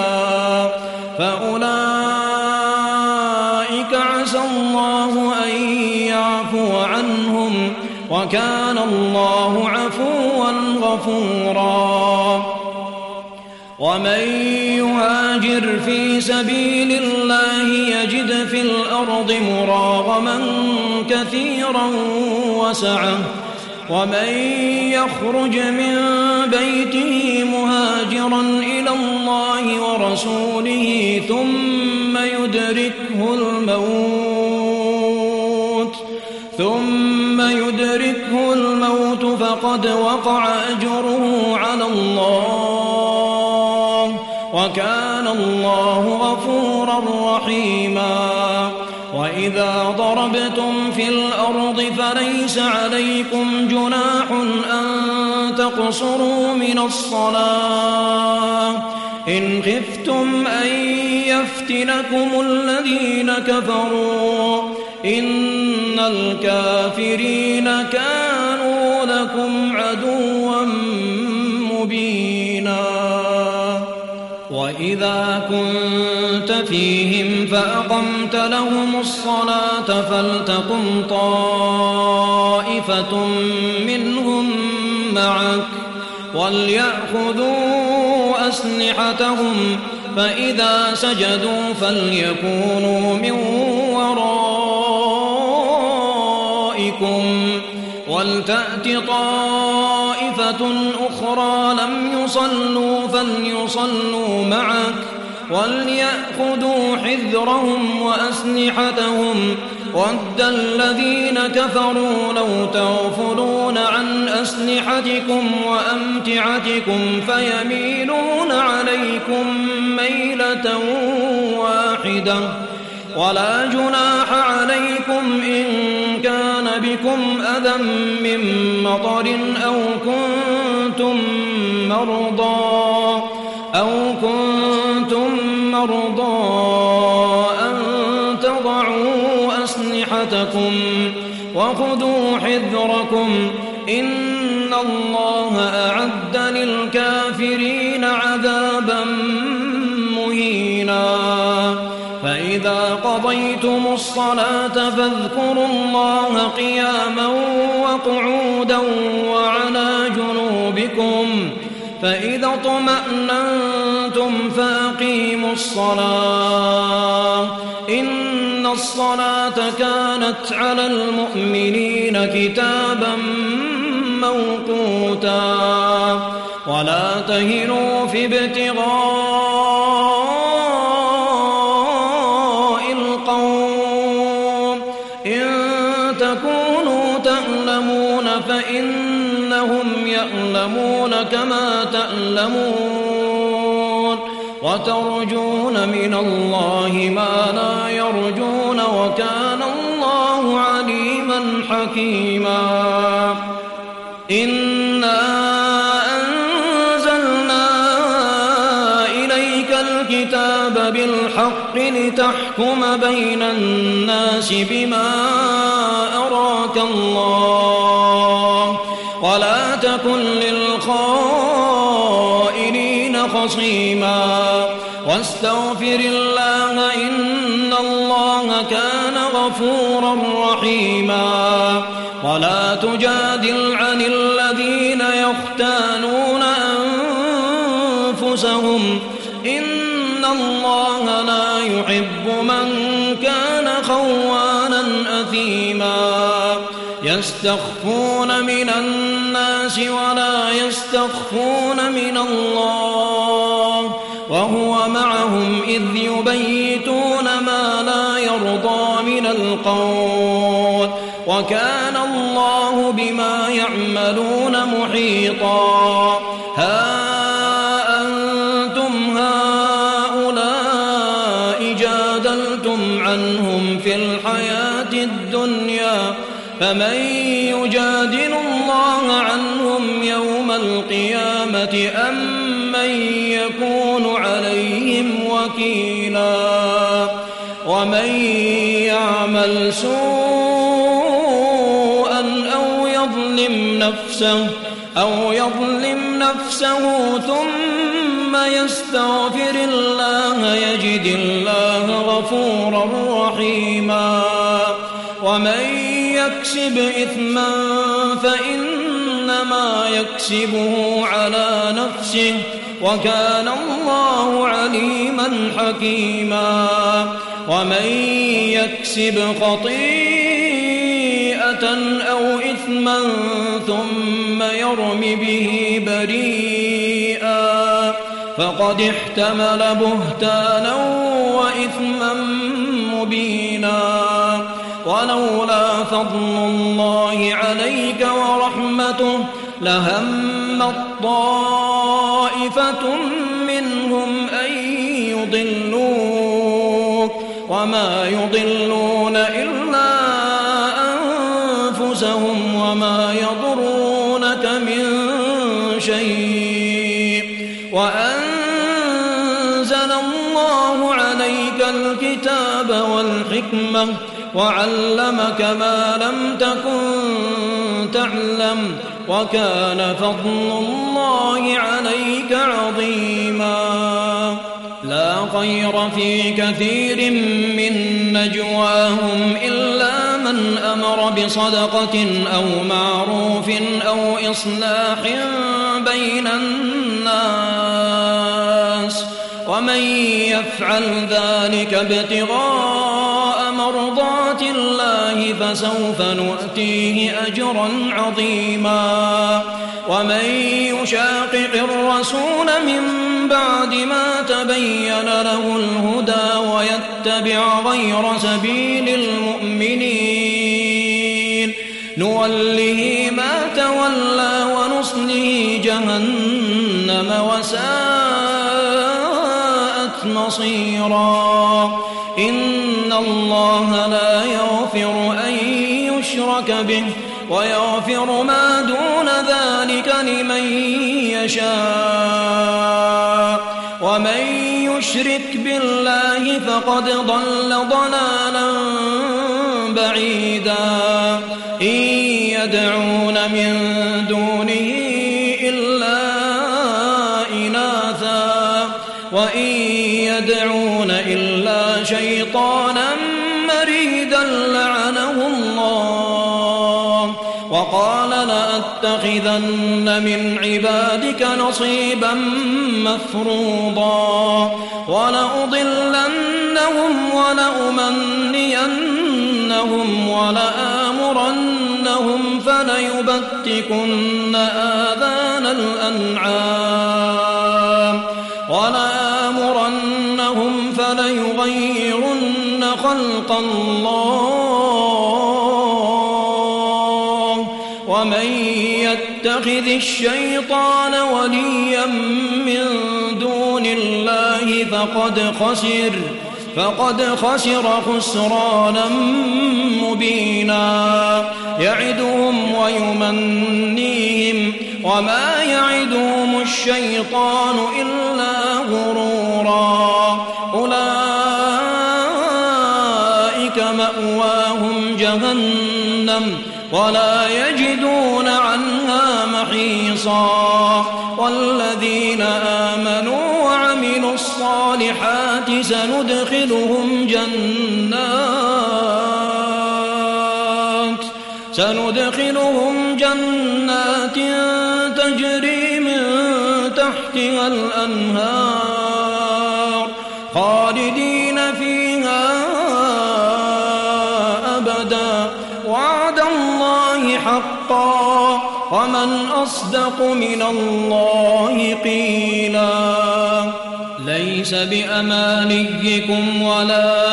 فأولئك عسى الله أن يعفو عنهم وكان الله عفوا غفورا. ومن يهاجر في سبيل الله يجد في الأرض مراغما كثيرا وسعة ومن يخرج من بيته مهاجرا إلى الله ورسوله ثم يدركه الموت ثم يدركه الموت فقد وقع أجره على الله وكان الله غفورا رحيما. وإذا ضربتم في الأرض فليس عليكم جناح أن تقصروا من الصلاة إن خفتم أن يفتنكم الذين كفروا إن الكافرين كانوا لكم عدوا مبينا. وإذا كنت فيهم فأقمت لهم الصلاة فلتقم طائفة منهم معك وليأخذوا أسلحتهم فإذا سجدوا فليكونوا من ورائكم ولتأت طائفة أخرى لم يصلوا فليصلوا معك وليأخذوا حذرهم وأسلحتهم ود الذين كفروا لو تغفلون عن أسلحتكم وأمتعتكم فيميلون عليكم ميلة واحدة ولا جناح عليكم إن كان بكم أذى من مطر أو كنتم مرضى أو كنتم مرضى أن تضعوا أسلحتكم وخذوا حذركم إن الله أعد للكافرين عذابا مهينا فإذا قضيتم الصلاة فاذكروا الله قياما وقعودا وعلى جنوبكم فإذا اطمأننتم فأقيموا الصلاة إن الصلاة كانت على المؤمنين كتابا موقوتا ولا تهنوا في ابتغاء القوم إن تكونوا تألمون فإنهم يألمون كما تألمون وترجون من الله ما لا يرجون وكان الله عليما حكيما إنا أنزلنا إليك الكتاب بالحق لتحكم بين الناس بما أراك الله ولا تكن للخائنين خصيما واستغفر الله إن الله كان غفورا رحيما ولا تجادل عن الذين يختانون أنفسهم إن الله لا يحب من كان خوانا أثيما يستخفون من الناس ولا يستخفون من الله وهو معهم إذ يبيتون ما لا يرضى من القول وكان الله بما يعملون محيطا ها أنتم هؤلاء جادلتم عنهم في الحياة الدنيا فمن يجادل الله عنهم يوم القيامة أم من يكون عليهم وكيلا ومن يعمل سوءا أو يظلم نفسه أو يظلم نفسه ثم يستغفر الله يجد الله غفورا رحيما ومن يكسب إثما فإنما يكسبه على نفسه وكان الله عليما حكيما ومن يكسب خطيئة أو إثما ثم يرم به بريئا فقد احتمل بهتانا وإثما مبينا ولولا فضل الله عليك ورحمته لهم طائفة منهم أن يضلوك وما يضلون إلا أنفسهم وما يضرونك من شيء وأنزل الله عليك الكتاب والحكمة وعلمك ما لم تكن تعلم وكان فضل الله عليك عظيما لا خير في كثير من نجواهم إلا من أمر بصدقة أو معروف أو إصلاح بين الناس ومن يفعل ذلك ابتغاء مرضات الله فسوف نؤتيه أجرا عظيما ومن يشاقق الرسول من بعد ما تبين له الهدى ويتبع غير سبيل المؤمنين نوله ما تولى ونصله جهنم وساءت مصيرا إن الله لا يغفر أن يشرك به ويغفر ما دون ذلك لمن يشاء ومن يشرك بالله فقد ضل ضلالا بعيدا إن يدعون من دونه إلا إناثا وإن يدعون إلا شيطانا مريدا لعنه الله وقال لأتخذن من عبادك نصيبا مفروضا ولأضلنهم ولأمنينهم ولآمرنهم فليبتكن آذان الأنعام ولآمرنهم فليغيرن خلق الله ومن يتخذ الشيطان وليا من دون الله فقد خسر فقد خسر خسرانا مبينا يعدهم ويمنيهم وما يعدهم الشيطان إلا غرورا أولئك مأواهم جهنم ولا يجدون عنها محيصا والذين آمنوا وعملوا الصالحات سندخلهم جنات سندخلهم جنات تجري من تحتها الأنهار خالدين فيها أبدا وعد الله حقا ومن أصدق من الله قيلا ليس بأمانيكم ولا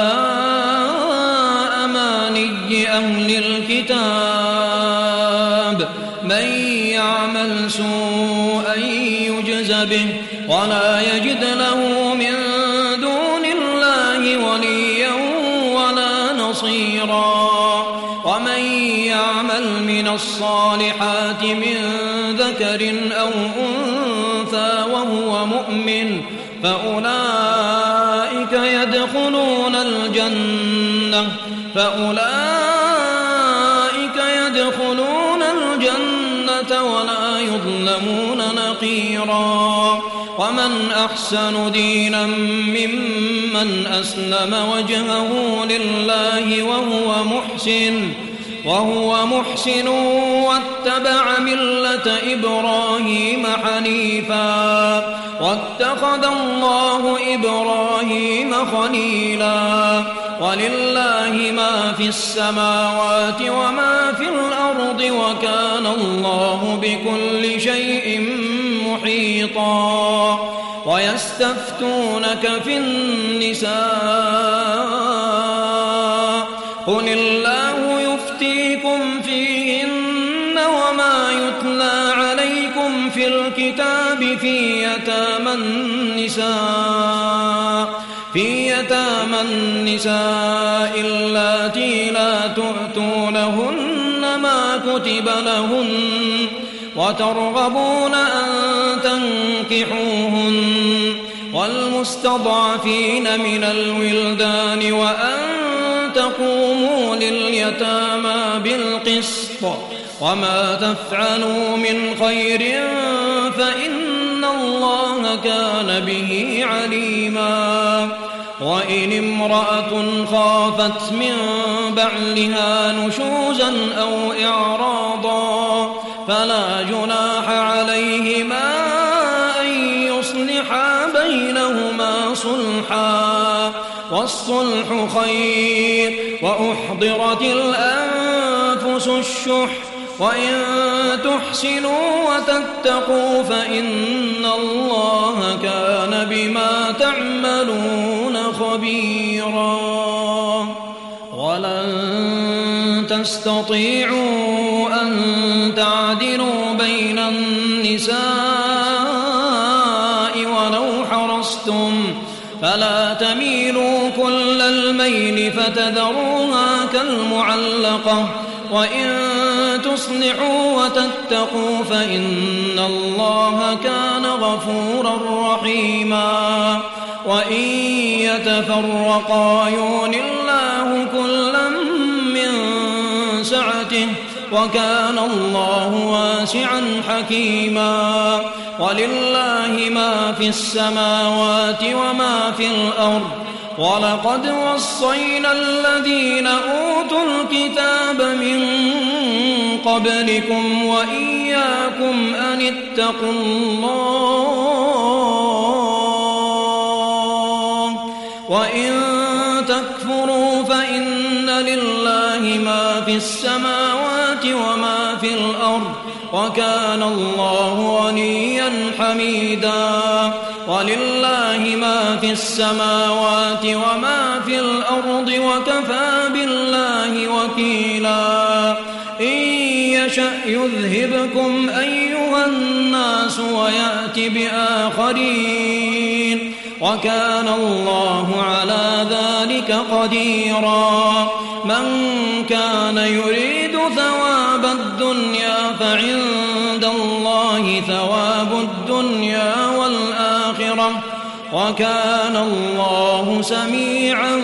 أماني أهل الكتاب من يعمل سوءا يجز به ولا يجد له من دون الله وليا ولا نصيرا ومن يعمل من الصالحات من ذكر أو أنثى وهو مؤمن فأولئك يدخلون الجنة فأولئك يدخلون الجنة ولا يظلمون نقيرا ومن أحسن دينا ممن أسلم وجهه لله وهو محسن وهو محسن واتبع ملة إبراهيم حنيفا واتخذ الله إبراهيم خليلا ولله ما في السماوات وما في الأرض وكان الله بكل شيء محيطا ويستفتونك في النساء قل الله يفتيكم فيهن وما يتلى عليكم في الكتاب في يتامى النساء في يتامى النساء اللاتي لا تؤتونهن ما كتب لهن وترغبون أن تنكحوهن والمستضعفين من الولدان وأن تقوموا لليتامى بالقسط وما تفعلوا من خير فإن الله كان به عليما وإن امرأة خافت من بعلها نشوزا أو إعراضا فلا جناح عليهما أن يصلحا بينهما صلحا والصلح خير وأحضرت الأنفس الشح وإن تحسنوا وتتقوا فإن الله كان بما تعملون خبيرا ولن تستطيعوا أن تعدلوا بين النساء ولو حرصتم فلا تميلوا كل الميل فتذروها كالمعلقة وإن تصلحوا وتتقوا فإن الله كان غفورا رحيما وإن يتفرقا يغن الله كلا من سعته وكان الله واسعا حكيما ولله ما في السماوات وما في الأرض ولقد وصينا الذين أوتوا الكتاب من قبلكم وإياكم أن اتقوا الله وإن تكفروا فإن لله ما في السماوات وما في الأرض وكان الله غنيا حميدا ولله ما في السماوات وما في الأرض وكفى بالله وكيلا إن يشأ يذهبكم أيها الناس ويأت بآخرين وكان الله على ذلك قديرا من كان يريد ثواب الدنيا فعند الله ثواب الدنيا والآخرة وكان الله سميعا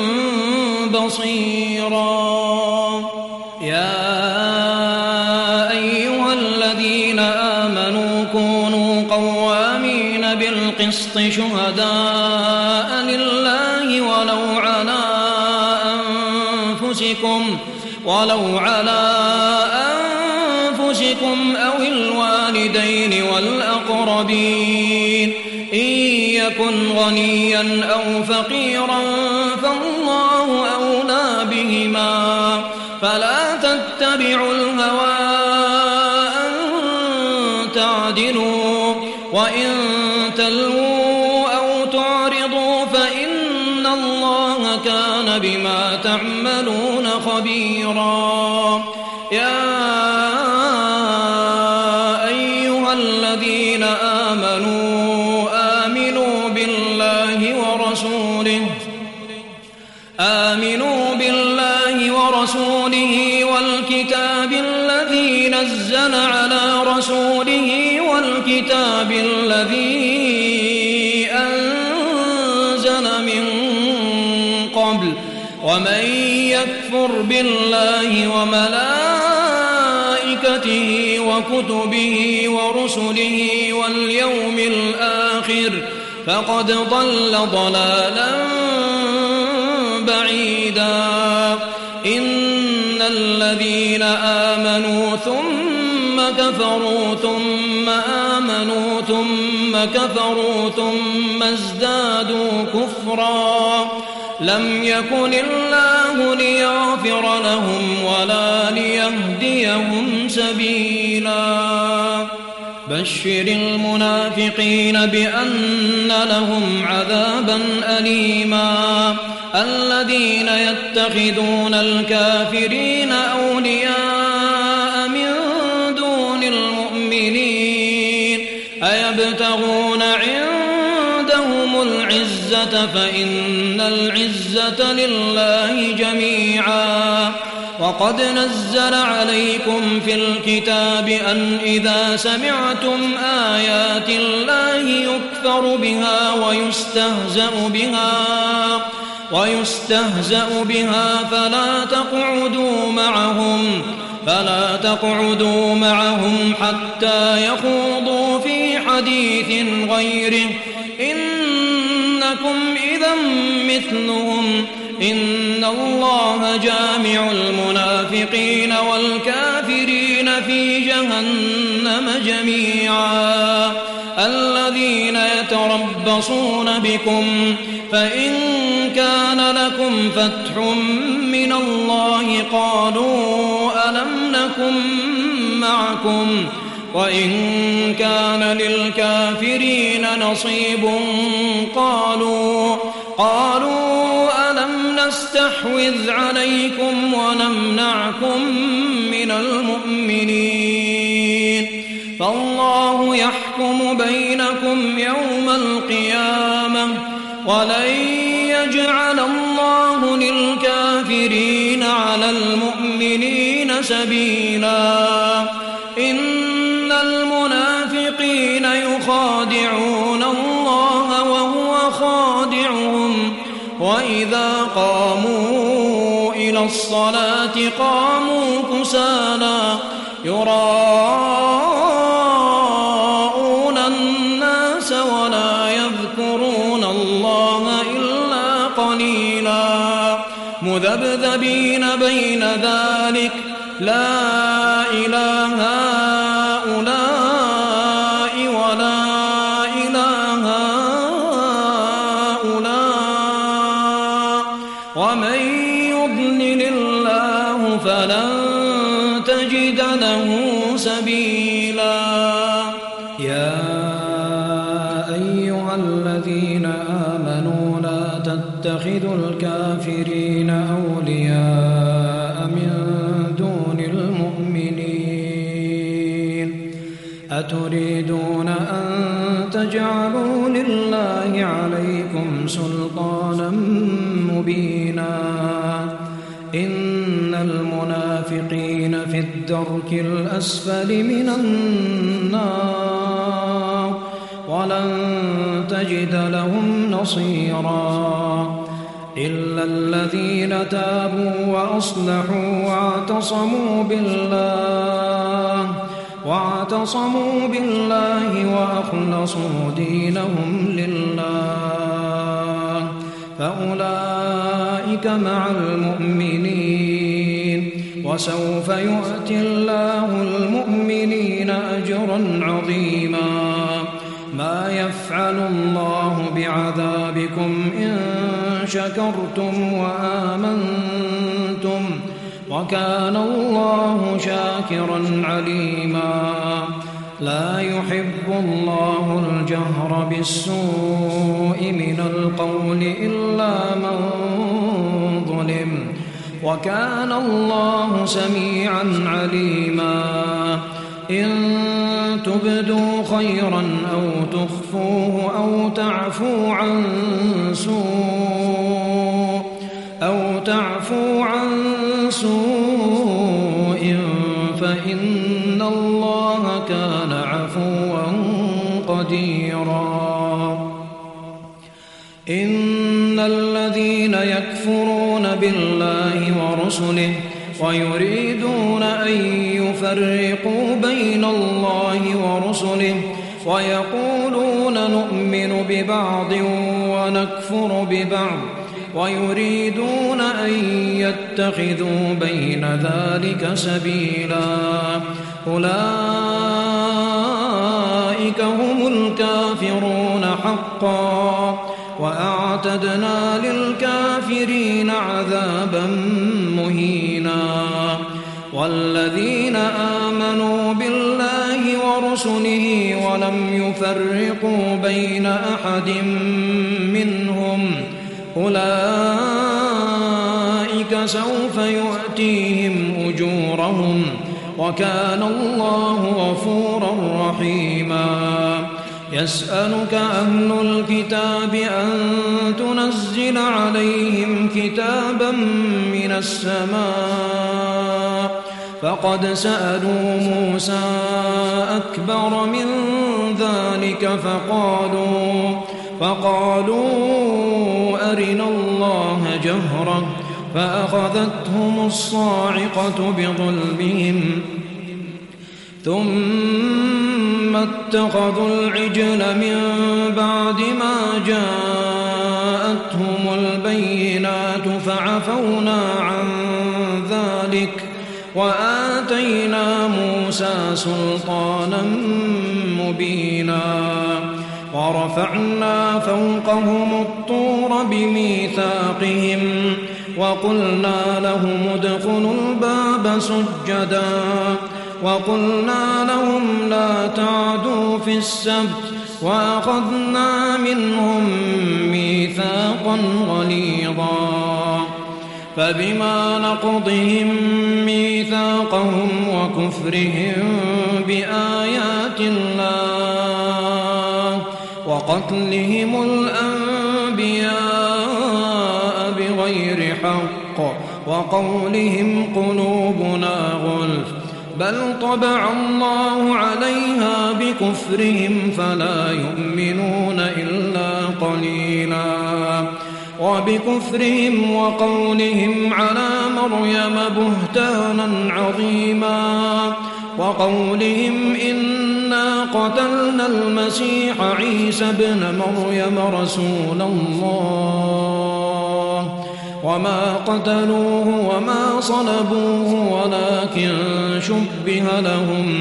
بصيرا يا أيها الذين آمنوا كونوا قوامين بالقسط شهداء لله ولو على أنفسكم ولو على أنفسكم أو الوالدين والأقربين إن يكن غنيا أو فقيرا فالله أولى بهما فلا تتبعوا الهوى أن تعدلوا وإن تلووا أو تعرضوا فإن الله كان بما تعملون خبيرا يا أيها الذين آمنوا آمنوا بالله ورسوله آمنوا بالله ورسوله والكتاب الذي نزل على رسوله والكتاب الذي أنزل من قبل ومن يكفر بالله وملائكته وكتبه ورسله واليوم الآخر فقد ضل ضلالا بعيدا إن الذين آمنوا ثم كفروا ثم آمنوا ثم كفروا ثم ازدادوا كفرا لم يكن الله ليغفر لهم ولا ليهديهم سبيلا بشر المنافقين بأن لهم عذابا أليما الذين يتخذون الكافرين أولياء من دون المؤمنين أيبتغون عندهم العزة فإن العزة لله جميعا وقد نزل عليكم في الكتاب أن إذا سمعتم آيات الله يكفر بها ويستهزأ بها ويستهزأ بها فلا تقعدوا معهم فلا تقعدوا معهم حتى يخوضوا في حديث غيره إنكم إذا مثلهم إن الله جامع المنافقين والكافرين في جهنم جميعا الذين يتربصون بكم فإن كان لكم فتح من الله قالوا ألم نكن معكم وإن كان للكافرين نصيب قالوا قالوا ألم نستحوذ عليكم ونمنعكم من المؤمنين فالله يحكم بينكم يوم القيامة ولن يجعل الله للكافرين على المؤمنين سبيلا إن المنافقين يخادعون الله وهو خادعهم وإذا قاموا إلى الصلاة قاموا كسالى يراءون الناس ولا يذكرون الله إلا قليلا مذبذبين بين ذلك لا إله هؤلاء ولا إله هؤلاء ومن يضلل الله فلن تجد له سبيلا يا أيها الذين آمنوا لا تتخذوا الكافرين أولياء من دون المؤمنين أتريدون أن تجعلوا لله عليكم سلطانا مبينا إن المنافقين في الدرك الأسفل من النار ولن تجد لهم نصيرا إلا الذين تابوا وأصلحوا واعتصموا بالله واعتصموا بالله وأخلصوا دينهم لله فأولئك مع المؤمنين وسوف يؤتي الله المؤمنين أجرا عظيما ما يفعل الله بعذابكم إن شكرتم وآمنتم وكان الله شاكرا عليما لا يحب الله الجهر بالسوء من القول إلا من ظلم وكان الله سميعا عليما إن تبدوا خيرا أو تخفوه أو تعفو عن سوء أو تعفو عن سوء فإن الله كان عفوا قديرا إن الذين يكفرون بالله ورسله ويريدون أن يفرقوا بين الله ورسله ويقولون نؤمن ببعض ونكفر ببعض ويريدون أن يتخذوا بين ذلك سبيلا أولئك هم الكافرون حقا وأعتدنا للكافرين عذابا مهينا والذين آمنوا بالله ورسله ولم يفرقوا بين أحد منهم أولئك سوف يؤتيهم أجورهم وكان الله غفورا رحيما يسألك أهل الكتاب أن تنزل عليهم كتابا من السماء فقد سألوا موسى أكبر من ذلك فقالوا فقالوا أرنا الله جهرة فأخذتهم الصاعقة بظلمهم ثم اتخذوا العجل من بعد ما جاءتهم البينات فعفونا عن ذلك وآتينا موسى موسى سلطانا مبينا ورفعنا فوقهم الطور بميثاقهم وقلنا لهم ادخلوا الباب سجدا وقلنا لهم لا تعدوا في السبت وأخذنا منهم ميثاقا غليظا فبما نقضهم ميثاقهم وكفرهم بآيات الله وقتلهم الأنبياء بغير حق وقولهم قلوبنا غلف بل طبع الله عليها بكفرهم فلا يؤمنون إلا قليلا وبكفرهم وقولهم على مريم بهتانا عظيما وقولهم إنا قتلنا المسيح عيسى ابن مريم رسول الله وما قتلوه وما صلبوه ولكن شبه لهم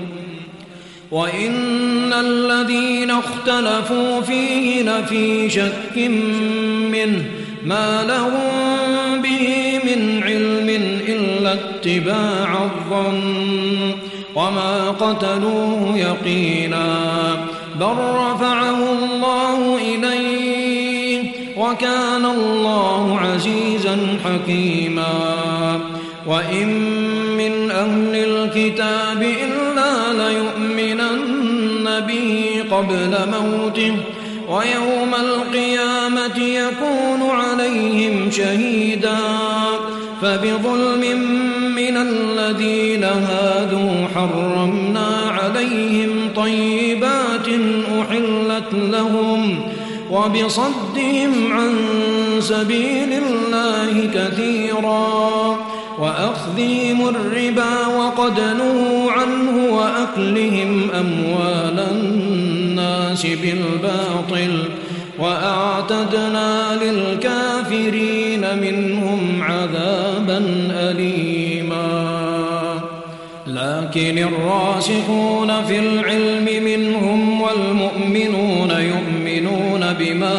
وإن الذين اختلفوا فيه لفي شك منه ما لهم به من علم إلا اتباع الظن وما قتلوه يقينا بل رفعه الله إليه وكان الله عزيزا حكيما وإن من أهل الكتاب إلا ليؤمنن به قبل موته ويوم القيامة يكون عليهم شهيدا فبظلم من الذين هادوا حرمنا عليهم طيبات أحلت لهم وبصدهم عن سبيل الله كثيرا وأخذهم الربا وقد نهوا عنه وأكلهم أموال الناس بالباطل وأعتدنا للكافرين منهم عذابا أليما لكن الراسخون في العلم منهم والمؤمنون يؤمنون بما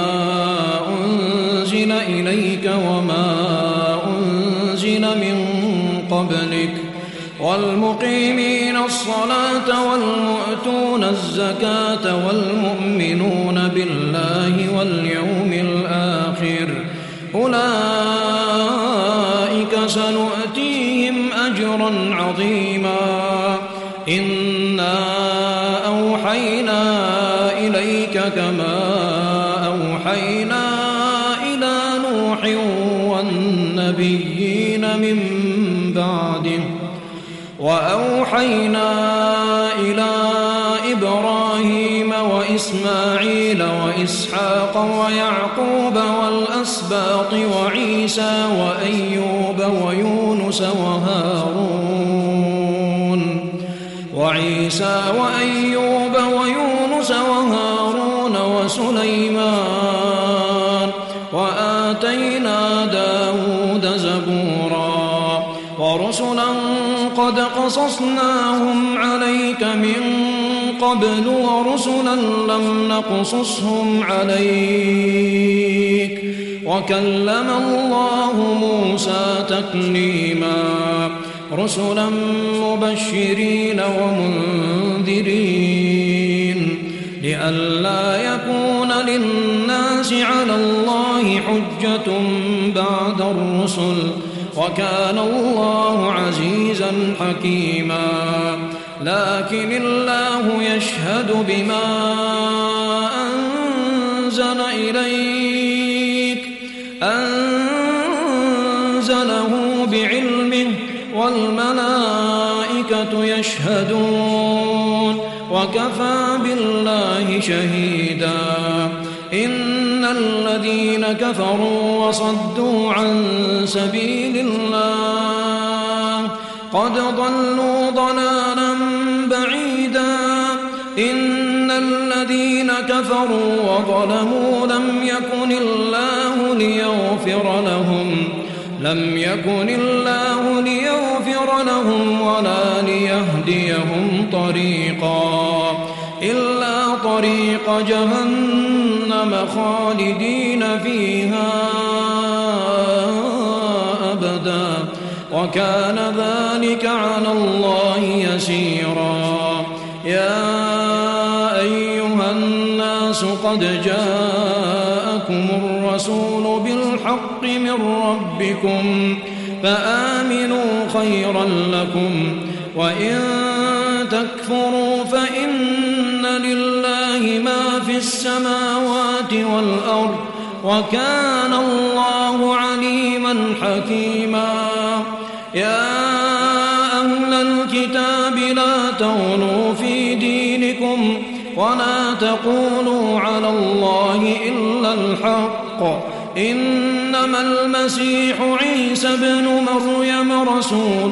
أنزل إليك وما أنزل من قبلك والمقيمين الصلاة والمؤتون الزكاة والمؤمنون بالله واليوم الآخر أولئك سنؤتيهم أجرا عظيما إنا أوحينا إليك كما أوحينا إلى نوح والنبيين من بعده وأوحينا إلى إبراهيم وإسماعيل وإسحاق ويعقوب والأسباط وعيسى وأيوب ويونس وهارون وعيسى وأيوب ويونس وهارون وسليمان وآتينا داود زبورا ورسلا قد قصصناهم عليك من قبل ورسلا لم نقصصهم عليك وكلم الله موسى تكليما رسلا مبشرين ومنذرين لئلا يكون للناس على الله حجة بعد الرسل وكان الله عزيزا حكيما لكن الله يشهد بما أنزل إليك أنزله بعلمه والملائكة يشهدون وكفى بالله شهيدا إن الذين كفروا وصدوا عن سبيل الله قد ضلوا ضلالا بعيدا إن الذين كفروا وظلموا لم يكن الله ليغفر لهم لم يكن الله ليغفر لهم ولا ليهديهم طريقا إلا طريق جهنم خالدين فيها أبدا وكان ذلك على الله يسيرا. يا أيها الناس قد جاءكم الرسول بالحق من ربكم فآمنوا خيرا لكم وإن تكفروا فإن لله ما في السماوات والأرض وكان الله عليما حكيما. يا أهل الكتاب لا تغلوا في دينكم ولا تقولوا على الله إلا الحق إنما المسيح عيسى ابن مريم رسول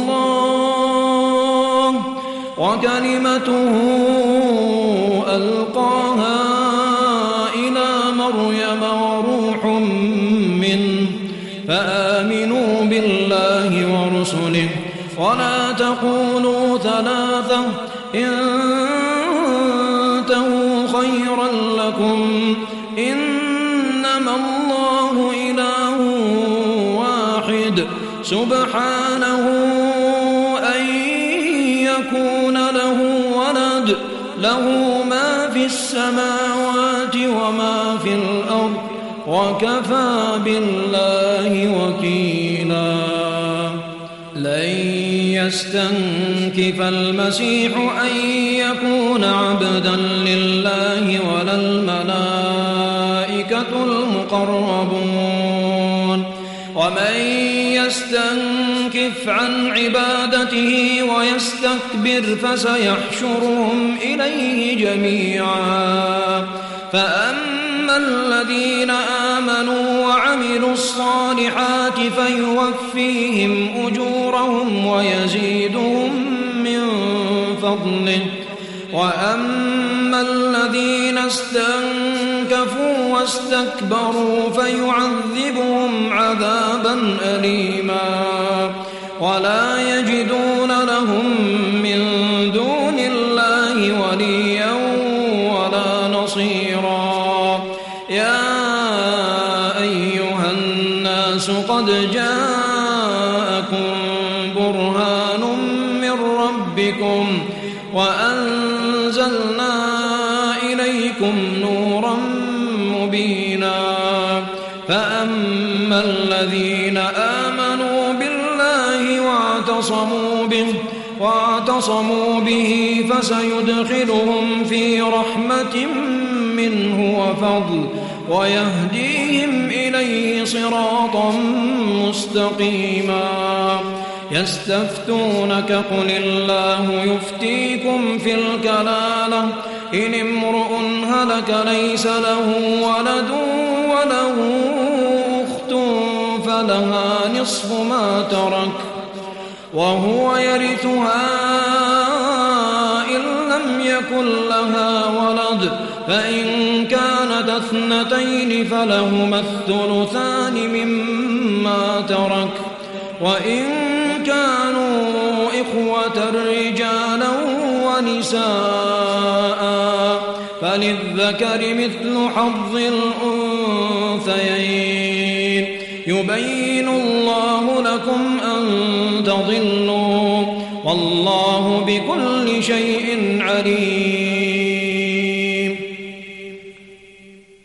الله وكلمته ألقاها إلى مريم وروح منه فآمنوا بالله ورسله ولا تقولوا ثلاثة انتهوا خيرا لكم إنما الله إله واحد سبحانه أن يكون له ولد له ما في السماوات وما في الأرض وكفى بالله وكيلا. لن يستنكف المسيح أن يكون عبدا لله ولا الملائكة المقربون ومن يستنكف عن عبادته ويستكبر فسيحشرهم إليه جميعا. فأما الذين آمنوا وعملوا الصالحات فيوفيهم أجورهم ويزيدهم من فضله وأما الذين استنكفوا واستكبروا فيعذبهم عذابا أليما ولا يجدون لهم من دون الله وليا ولا نصيرا. يا أيها الناس قد جاءكم برهان من ربكم وأنزلنا إليكم نورا مبينا. فأما الذين آمنوا بالله واعتصموا به واعتصموا به فسيدخلهم في رحمة منه وفضل ويهديهم إليه صراطا مستقيما. يستفتونك قل الله يفتيكم في الكلالة إن امرؤ هلك ليس له ولد وله أخت فلها نصف ما ترك وهو يرثها إن لم يكن لها ولد فإن كانت اثنتين فلهما الثلثان مما ترك وإن كانوا إخوة رجالا ونساء فللذكر مثل حظ الأنثيين يبين الله لكم أن تضلوا والله بكل شيء عليم.